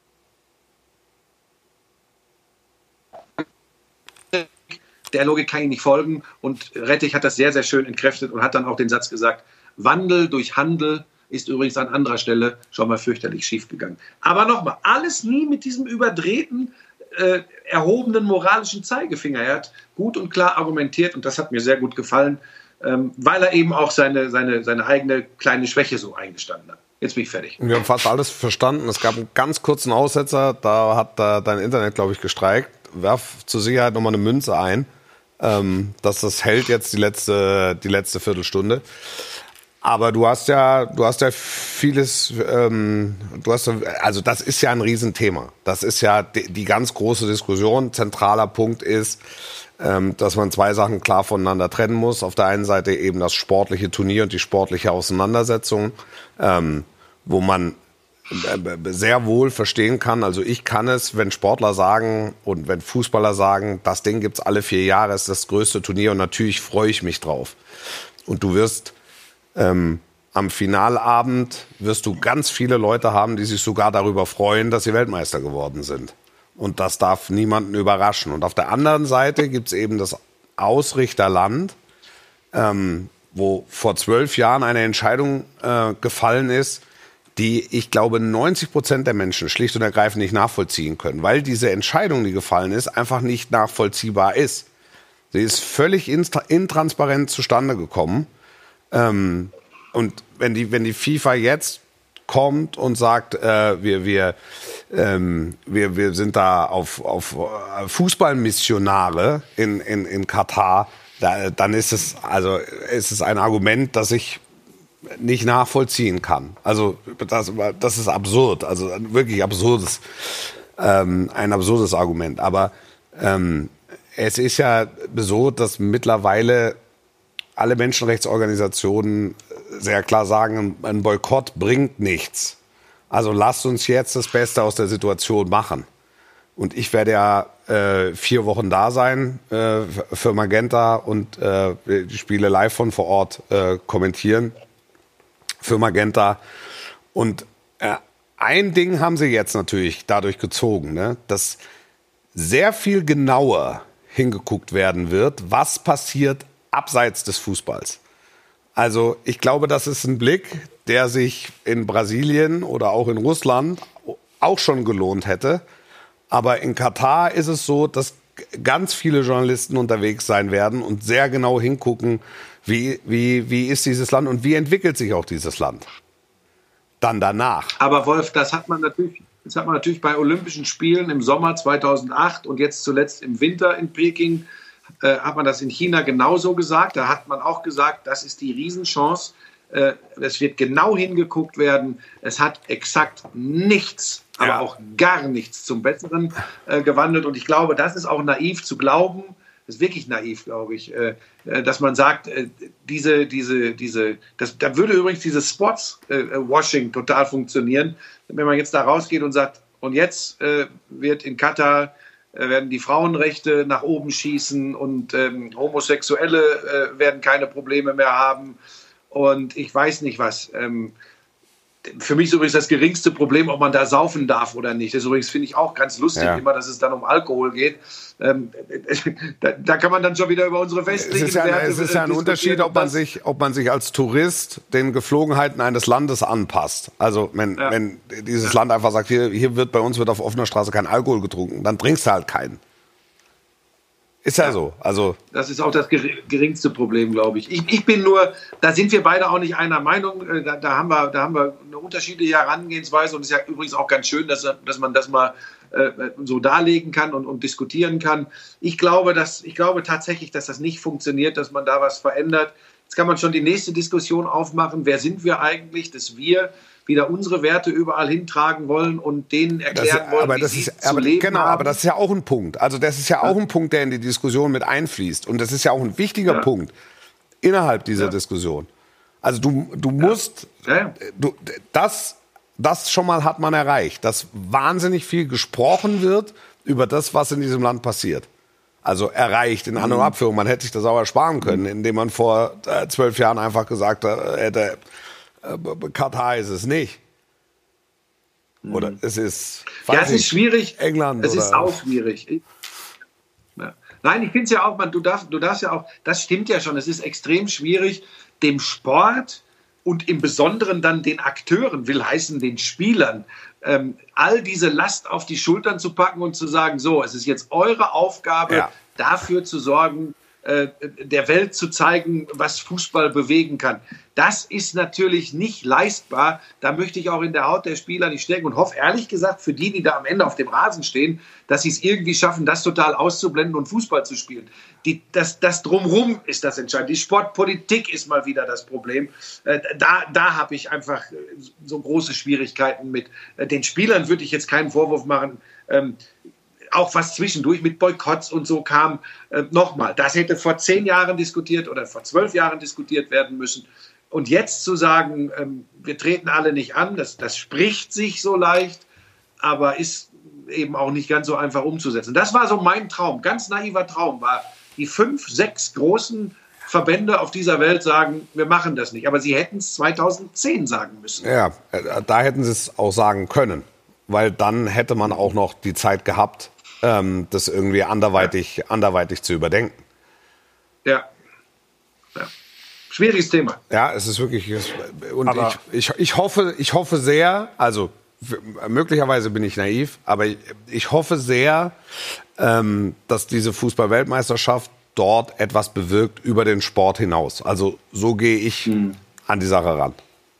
der Logik kann ich nicht folgen. Und Rettich hat das sehr, sehr schön entkräftet und hat dann auch den Satz gesagt, Wandel durch Handel ist übrigens an anderer Stelle schon mal fürchterlich schiefgegangen. Aber nochmal, alles nie mit diesem überdrehten, äh, erhobenen moralischen Zeigefinger. Er hat gut und klar argumentiert und das hat mir sehr gut gefallen, ähm, weil er eben auch seine, seine, seine eigene kleine Schwäche so eingestanden hat. Jetzt bin ich fertig.
Wir haben fast alles verstanden. Es gab einen ganz kurzen Aussetzer, da hat äh, dein Internet, glaube ich, gestreikt. Werf zur Sicherheit nochmal eine Münze ein, ähm, dass das hält jetzt die letzte, die letzte Viertelstunde. Aber du hast ja, du hast ja vieles, ähm, du hast, also das ist ja ein Riesenthema. Das ist ja die, die ganz große Diskussion. Zentraler Punkt ist, ähm, dass man zwei Sachen klar voneinander trennen muss. Auf der einen Seite eben das sportliche Turnier und die sportliche Auseinandersetzung, ähm, wo man sehr wohl verstehen kann. Also ich kann es, wenn Sportler sagen und wenn Fußballer sagen, das Ding gibt's alle vier Jahre, ist das größte Turnier und natürlich freue ich mich drauf. Und du wirst Ähm, am Finalabend wirst du ganz viele Leute haben, die sich sogar darüber freuen, dass sie Weltmeister geworden sind. Und das darf niemanden überraschen. Und auf der anderen Seite gibt's eben das Ausrichterland, ähm, wo vor zwölf Jahren eine Entscheidung äh, gefallen ist, die, ich glaube, neunzig Prozent der Menschen schlicht und ergreifend nicht nachvollziehen können, weil diese Entscheidung, die gefallen ist, einfach nicht nachvollziehbar ist. Sie ist völlig intransparent zustande gekommen. Ähm, und wenn die, wenn die FIFA jetzt kommt und sagt, äh, wir, wir, ähm, wir, wir sind da auf, auf Fußballmissionare in, in, in Katar, da, dann ist es, also ist es ein Argument, das ich nicht nachvollziehen kann. Also das, das ist absurd, also wirklich absurdes, ähm, ein absurdes Argument. Aber ähm, es ist ja so, dass mittlerweile alle Menschenrechtsorganisationen sehr klar sagen, ein Boykott bringt nichts. Also lasst uns jetzt das Beste aus der Situation machen. Und ich werde ja äh, vier Wochen da sein äh, für Magenta und äh, die Spiele live von vor Ort äh, kommentieren für Magenta. Und äh, ein Ding haben sie jetzt natürlich dadurch gezogen, ne, dass sehr viel genauer hingeguckt werden wird, was passiert abseits des Fußballs. Also ich glaube, das ist ein Blick, der sich in Brasilien oder auch in Russland auch schon gelohnt hätte. Aber in Katar ist es so, dass ganz viele Journalisten unterwegs sein werden und sehr genau hingucken, wie, wie, wie ist dieses Land und wie entwickelt sich auch dieses Land dann danach.
Aber Wolf, das hat man natürlich, das hat man natürlich bei Olympischen Spielen im Sommer zweitausendacht und jetzt zuletzt im Winter in Peking, äh, hat man das in China genauso gesagt. Da hat man auch gesagt, das ist die Riesenchance. Äh, es wird genau hingeguckt werden. Es hat exakt nichts, aber
Ja.
auch gar nichts zum Besseren äh, gewandelt. Und ich glaube, das ist auch naiv zu glauben. Das ist wirklich naiv, glaube ich, äh, dass man sagt, äh, diese, diese, diese, das, da würde übrigens dieses Sports-Washing äh, total funktionieren, wenn man jetzt da rausgeht und sagt, und jetzt äh, wird in Katar äh, werden die Frauenrechte nach oben schießen und ähm, Homosexuelle äh, werden keine Probleme mehr haben und ich weiß nicht was. Ähm, Für mich ist übrigens das geringste Problem, ob man da saufen darf oder nicht. Das ist übrigens, finde ich, auch ganz lustig,
Ja.
immer, dass es dann um Alkohol geht. Ähm, da, da kann man dann schon wieder über unsere
Es
westlichen
ist ja,
Werte
es ist ja ein
diskutieren.
Unterschied, ob man,
Das-
sich, ob man sich als Tourist den Geflogenheiten eines Landes anpasst. Also wenn,
Ja.
wenn dieses Land einfach sagt, hier, hier wird bei uns wird auf offener Straße kein Alkohol getrunken, dann trinkst du halt keinen. Ist ja, so. Also
Das ist auch das geri- geringste Problem, glaube ich. ich. Ich bin nur, da sind wir beide auch nicht einer Meinung. Äh, Da, da, haben, wir, da haben wir eine unterschiedliche Herangehensweise. Und es ist ja übrigens auch ganz schön, dass, dass man das mal äh, so darlegen kann und, und diskutieren kann. Ich glaube, dass, ich glaube tatsächlich, dass das nicht funktioniert, dass man da was verändert. Jetzt kann man schon die nächste Diskussion aufmachen. Wer sind wir eigentlich, dass wir wieder unsere Werte überall hintragen wollen und denen
das,
erklären wollen,
aber
wie
das
sie
ist
zu
aber,
leben
genau,
haben.
aber das ist ja auch ein Punkt. Also das ist ja auch ein Punkt, der in die Diskussion mit einfließt. Und das ist ja auch ein wichtiger
Ja.
Punkt innerhalb dieser
Ja.
Diskussion. Also du, du musst,
Ja, ja.
du, das, das schon mal hat man erreicht, dass wahnsinnig viel gesprochen wird über das, was in diesem Land passiert. Also erreicht in An- und Abführung. Man hätte sich das auch ersparen können, indem man vor äh, zwölf Jahren einfach gesagt äh, hätte, äh, Katar ist es nicht. Oder es ist,
Ja,
weiß
es
ich,
ist schwierig.
England
Es
oder
ist auch schwierig. Ich- Ja. Nein, ich finde es ja auch, man, du, darfst, du darfst ja auch, das stimmt ja schon, es ist extrem schwierig, dem Sport und im Besonderen dann den Akteuren, will heißen den Spielern, ähm, all diese Last auf die Schultern zu packen und zu sagen, so, es ist jetzt eure Aufgabe,
Ja.
dafür zu sorgen, äh, der Welt zu zeigen, was Fußball bewegen kann. Das ist natürlich nicht leistbar. Da möchte ich auch in der Haut der Spieler nicht stecken und hoffe ehrlich gesagt für die, die da am Ende auf dem Rasen stehen, dass sie es irgendwie schaffen, das total auszublenden und Fußball zu spielen. Die, das, das Drumherum ist das entscheidend. Die Sportpolitik ist mal wieder das Problem. Äh, da da habe ich einfach äh, so große Schwierigkeiten mit. Äh, den Spielern würde ich jetzt keinen Vorwurf machen. Ähm, auch was zwischendurch mit Boykotts und so kam, äh, nochmal, das hätte vor zehn Jahren diskutiert oder vor zwölf Jahren diskutiert werden müssen. Und jetzt zu sagen, ähm, wir treten alle nicht an, das, das spricht sich so leicht, aber ist eben auch nicht ganz so einfach umzusetzen. Das war so mein Traum, ganz naiver Traum, war die fünf, sechs großen Verbände auf dieser Welt sagen, wir machen das nicht. Aber sie hätten es zweitausendzehn sagen müssen.
Ja, äh, da hätten sie es auch sagen können. Weil dann hätte man auch noch die Zeit gehabt, ähm, das irgendwie anderweitig, anderweitig zu überdenken.
Ja. ja. Schwieriges Thema.
Ja, es ist wirklich. es- Und
Aber-
ich, ich, ich, hoffe, ich hoffe sehr, also w- möglicherweise bin ich naiv, aber ich, ich hoffe sehr, ähm, dass diese Fußball-Weltmeisterschaft dort etwas bewirkt über den Sport hinaus. Also so gehe ich an die Sache ran.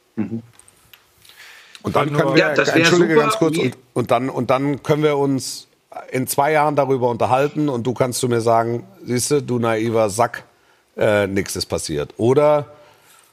Und dann können wir,
Ja, das wär
entschuldige
super.
ganz kurz, und, und, dann, und dann können wir uns in zwei Jahren darüber unterhalten und du kannst zu mir sagen, siehst du, du naiver Sack, äh, nichts ist passiert. Oder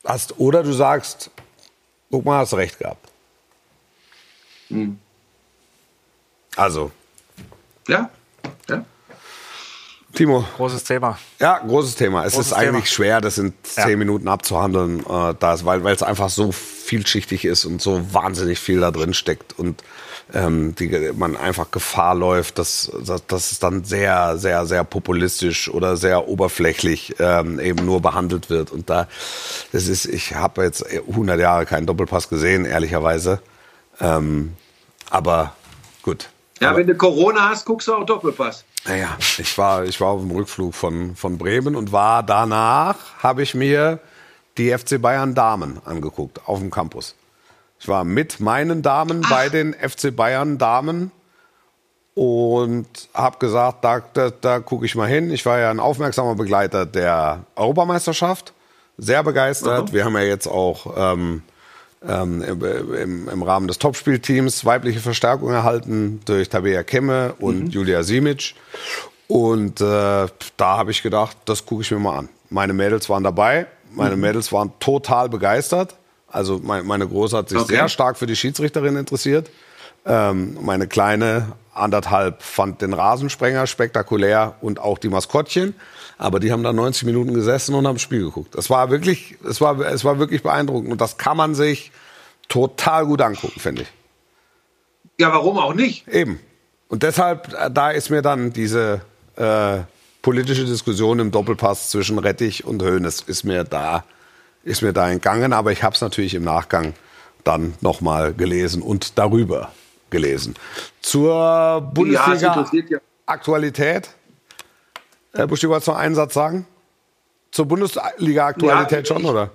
hast. Oder du sagst, guck mal, hast recht gehabt.
Hm.
Also.
Ja, ja.
Timo.
Großes Thema.
Ja, großes Thema. Es
Großes
ist eigentlich
Thema.
schwer, das in zehn
Ja.
Minuten abzuhandeln, äh, das, weil weil es einfach so vielschichtig ist und so wahnsinnig viel da drin steckt und ähm, die, man einfach Gefahr läuft, dass, dass, dass es dann sehr, sehr, sehr populistisch oder sehr oberflächlich ähm, eben nur behandelt wird. Und da, das ist, ich habe jetzt hundert Jahre keinen Doppelpass gesehen, ehrlicherweise. Ähm, aber gut.
Ja,
aber,
wenn du Corona hast, guckst du auch Doppelpass.
Naja, ich war, ich war auf dem Rückflug von, von Bremen und war danach, habe ich mir die F C Bayern Damen angeguckt auf dem Campus. Ich war mit meinen Damen Ach. bei den F C Bayern Damen und habe gesagt, da, da, da gucke ich mal hin. Ich war ja ein aufmerksamer Begleiter der Europameisterschaft, sehr begeistert. Mhm. Wir haben ja jetzt auch ähm, ähm, im, im Rahmen des Topspielteams weibliche Verstärkung erhalten durch Tabea Kemme und mhm. Julia Simic. Und äh, da habe ich gedacht, das gucke ich mir mal an. Meine Mädels waren dabei. Meine mhm. Mädels waren total begeistert. Also meine, meine Große hat sich okay. sehr stark für die Schiedsrichterin interessiert. Ähm, meine Kleine, anderthalb, fand den Rasensprenger spektakulär und auch die Maskottchen. Aber die haben da neunzig Minuten gesessen und haben das Spiel geguckt. Das war wirklich, es war, es war wirklich beeindruckend. Und das kann man sich total gut angucken, finde ich.
Ja, warum auch nicht?
Eben. Und deshalb, da ist mir dann diese äh, politische Diskussion im Doppelpass zwischen Rettich und Hoeneß ist mir da, ist mir da entgangen. Aber ich habe es natürlich im Nachgang dann nochmal gelesen und darüber gelesen. Zur Bundesliga-Aktualität. Herr Busch, du wolltest noch einen Satz sagen? Zur Bundesliga-Aktualität ja, schon, oder?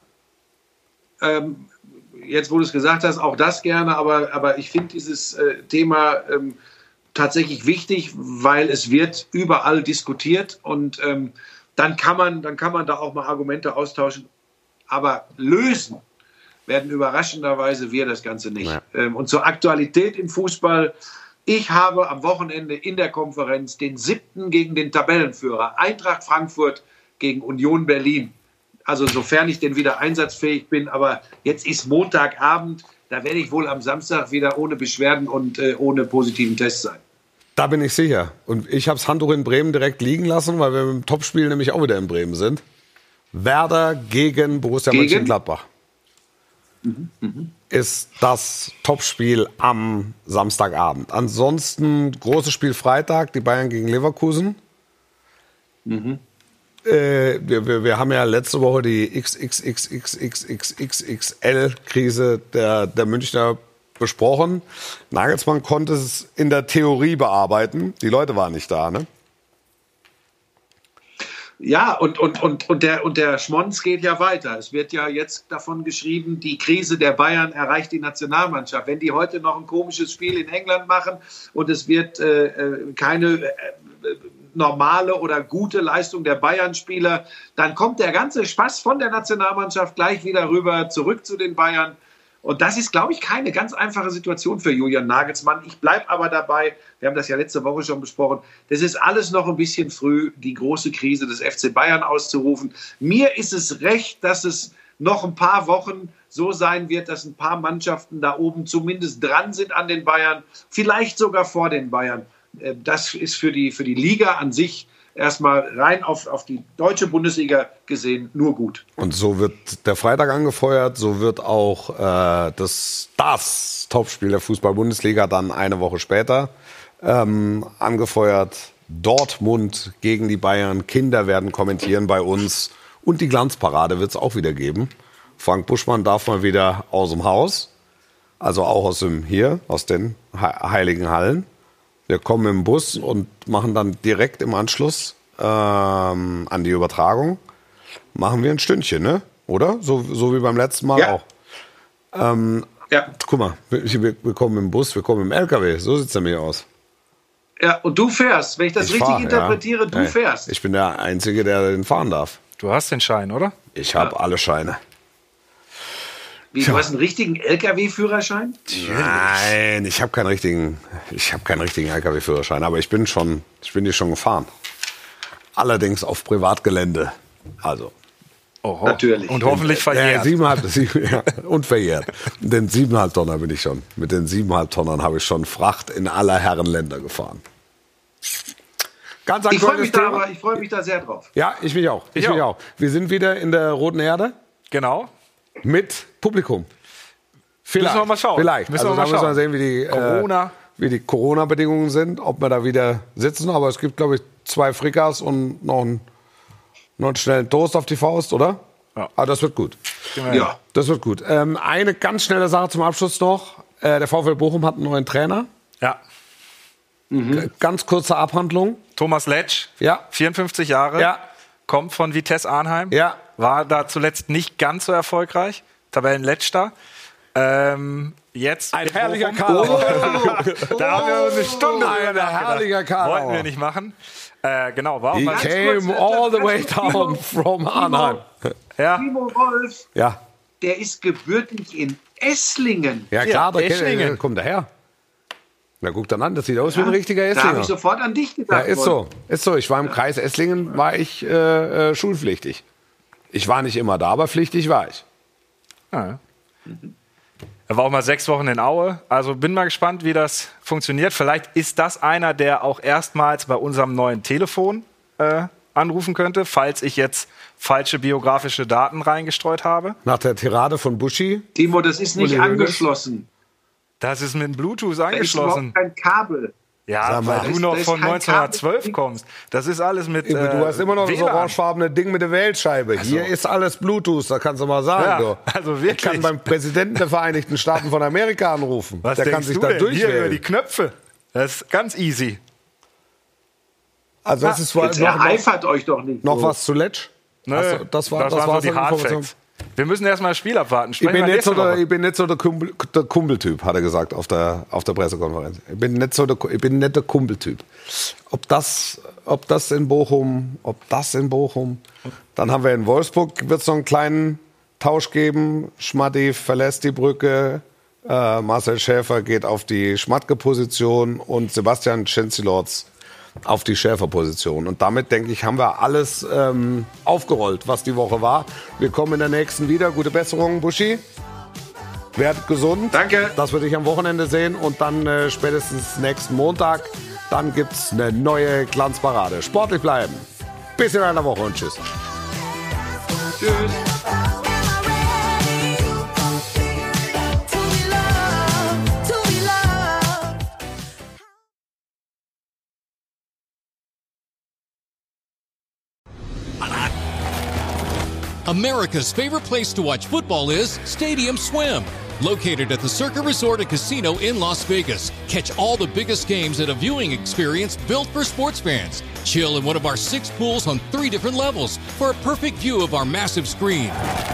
Ähm, jetzt, wo du es gesagt hast, auch das gerne. Aber, aber ich finde dieses äh, Thema ähm, tatsächlich wichtig, weil es wird überall diskutiert. Und ähm, dann, kann man, dann kann man da auch mal Argumente austauschen. Aber lösen werden überraschenderweise wir das Ganze nicht. Ja. Ähm, und zur Aktualität im Fußball. Ich habe am Wochenende in der Konferenz den siebten gegen den Tabellenführer Eintracht Frankfurt gegen Union Berlin. Also sofern ich denn wieder einsatzfähig bin. Aber jetzt ist Montagabend. Da werde ich wohl am Samstag wieder ohne Beschwerden und äh, ohne positiven Test sein.
Da bin ich sicher. Und ich habe das Handtuch in Bremen direkt liegen lassen, weil wir im Topspiel nämlich auch wieder in Bremen sind. Werder gegen Borussia gegen? Mönchengladbach. Mhm, mh. Ist das Topspiel am Samstagabend. Ansonsten großes Spiel Freitag, die Bayern gegen Leverkusen. Mhm. Äh, wir, wir, wir haben ja letzte Woche die X X X X X X X X L-Krise der, der Münchner besprochen. Nagelsmann konnte es in der Theorie bearbeiten. Die Leute waren nicht da, ne?
Ja, und, und, und, und, der, und der Schmonz geht ja weiter. Es wird ja jetzt davon geschrieben, die Krise der Bayern erreicht die Nationalmannschaft. Wenn die heute noch ein komisches Spiel in England machen und es wird äh, keine äh, normale oder gute Leistung der Bayern-Spieler, dann kommt der ganze Spaß von der Nationalmannschaft gleich wieder rüber, zurück zu den Bayern. Und das ist, glaube ich, keine ganz einfache Situation für Julian Nagelsmann. Ich bleibe aber dabei, wir haben das ja letzte Woche schon besprochen, das ist alles noch ein bisschen früh, die große Krise des F C Bayern auszurufen. Mir ist es recht, dass es noch ein paar Wochen so sein wird, dass ein paar Mannschaften da oben zumindest dran sind an den Bayern, vielleicht sogar vor den Bayern. Das ist für die, für die Liga an sich erstmal rein auf, auf die deutsche Bundesliga gesehen nur gut.
Und so wird der Freitag angefeuert, so wird auch äh, das, das Topspiel der Fußball-Bundesliga dann eine Woche später ähm, angefeuert. Dortmund gegen die Bayern, Kinder werden kommentieren bei uns und die Glanzparade wird es auch wieder geben. Frank Buschmann darf mal wieder aus dem Haus, also auch aus dem hier, aus den Heiligen Hallen. Wir kommen im Bus und machen dann direkt im Anschluss ähm, an die Übertragung, machen wir ein Stündchen, ne? Oder? So, so wie beim letzten Mal ja. auch. Ähm, ja. Guck mal, wir, wir kommen im Bus, wir kommen im L K W, so sieht es nämlich aus.
Ja, und du fährst, wenn ich das ich richtig fahr, interpretiere, ja. du
hey,
fährst.
Ich bin der Einzige, der den fahren darf.
Du hast den Schein, oder?
Ich habe ja. alle Scheine.
Wie, du hast einen richtigen L K W-Führerschein?
Nein, ich habe keinen richtigen, ich habe keinen richtigen L K W-Führerschein, aber ich bin schon, ich bin die schon gefahren. Allerdings auf Privatgelände. Also
Oho.
Natürlich.
Und hoffentlich
Ja,
verjährt.
siebeneinhalb, sieben, ja, und verjährt. Den siebeneinhalb Tonner bin ich schon. Mit den siebeneinhalb Tonnern habe ich schon Fracht in aller Herren Länder gefahren. Ganz
Ich freue
aktuelles
mich, da,
Thema.
aber ich freu mich da sehr drauf.
Ja, ich mich auch. Ich
Ich
mich
auch.
auch. Wir sind wieder in der Roten Erde
Genau.
mit Publikum. Vielleicht.
Müssen wir mal schauen.
Vielleicht.
Müssen
also
wir mal
da müssen wir
schauen.
sehen, wie die,
Corona.
Äh, wie die Corona-Bedingungen sind, ob wir da wieder sitzen. Aber es gibt, glaube ich, zwei Frikas und noch einen, noch einen schnellen Toast auf die Faust, oder?
Ja.
Aber das wird gut.
Ja.
Das wird gut. Ähm, eine ganz schnelle Sache zum Abschluss noch. Äh, der VfL Bochum hat einen neuen Trainer.
Ja.
G- Ganz kurze Abhandlung.
Thomas Letsch,
Ja.
vierundfünfzig Jahre,
Ja.
kommt von Vitesse Arnheim,
Ja.
war da zuletzt nicht ganz so erfolgreich, Tabellenletzter. Ähm, jetzt
Ein
in
herrlicher
Bochum.
Kader.
Da haben wir uns eine Stunde
Ein
drüber nachgedacht.
herrlicher Kader.
Wollten wir nicht machen. Äh, genau, war auch
He
mal.
came all the way down from Arnheim.
Ja,
Timo Wolf,
Ja,
der ist gebürtig in Esslingen.
ja klar, da
Eschlingen.
kennt- kommt er her. Na, guck dann an, das sieht aus wie ein richtiger
Da habe
Esslinger.
ich sofort an dich
Ja,
gedacht.
ist
Wolf.
so, ist so. Ich war im Kreis Esslingen, war ich äh, äh, schulpflichtig. Ich war nicht immer da, aber pflichtig war ich.
ja. Er war auch mal sechs Wochen in Aue. Also bin mal gespannt, wie das funktioniert. Vielleicht ist das einer, der auch erstmals bei unserem neuen Telefon äh, anrufen könnte, falls ich jetzt falsche biografische Daten reingestreut habe.
Nach der Tirade von Buschi.
Timo, das ist nicht
Uli Hoeneß.
angeschlossen.
Das ist mit Bluetooth
Da ist
angeschlossen.
überhaupt kein Kabel.
Ja,
Sag mal,
weil
da
du
ist-
noch
da ist
von
kein
neunzehnhundertzwölf
Kabel.
kommst. Das ist alles mit
Du
äh,
hast immer noch das
W L A N.
orangefarbene Ding mit der Wählscheibe. Hier ist alles Bluetooth, da kannst du mal sagen.
Ja,
du.
also
Ich
wirklich.
kann beim Präsidenten der Vereinigten Staaten von Amerika anrufen.
Was
der kann
denkst
sich
du
da
denn? Hier über die
durchwählen.
Knöpfe. Das ist ganz easy.
Also das ist
Jetzt
noch, noch,
ereifert euch doch nicht.
noch
so.
was zu Letsch?
Nö,
Ach so, das war, das
waren
war
so die Hardfacts. Wir müssen erstmal das Spiel abwarten.
Ich
Sprechen
bin,
wir
nicht so
nächste
der,
Woche.
ich bin nicht so der, Kumpel, der Kumpeltyp, hat er gesagt auf der, auf der Pressekonferenz. Ich bin nicht so der, ich bin nicht der Kumpeltyp. Ob das, ob das in Bochum, ob das in Bochum. Dann haben wir in Wolfsburg, wird es noch einen kleinen Tausch geben. Schmatti verlässt die Brücke. Äh, Marcel Schäfer geht auf die Schmatke-Position und Sebastian Schenzilorz auf die Schäfer-Position. Und damit, denke ich, haben wir alles ähm, aufgerollt, was die Woche war. Wir kommen in der nächsten wieder. Gute Besserung, Buschi. Werd gesund.
Danke.
Das würde ich am Wochenende sehen. Und dann äh, spätestens nächsten Montag, dann gibt es eine neue Glanzparade. Sportlich bleiben. Bis in einer Woche und tschüss.
America's favorite place to watch football is Stadium Swim. Located at the Circa Resort and Casino in Las Vegas, catch all the biggest games at a viewing experience built for sports fans. Chill in one of our six pools on three different levels for a perfect view of our massive screen.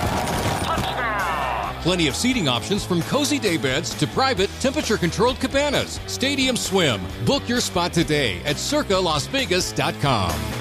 Plenty of seating options from cozy day beds to private temperature-controlled cabanas. Stadium Swim. Book your spot today at circa las vegas dot com.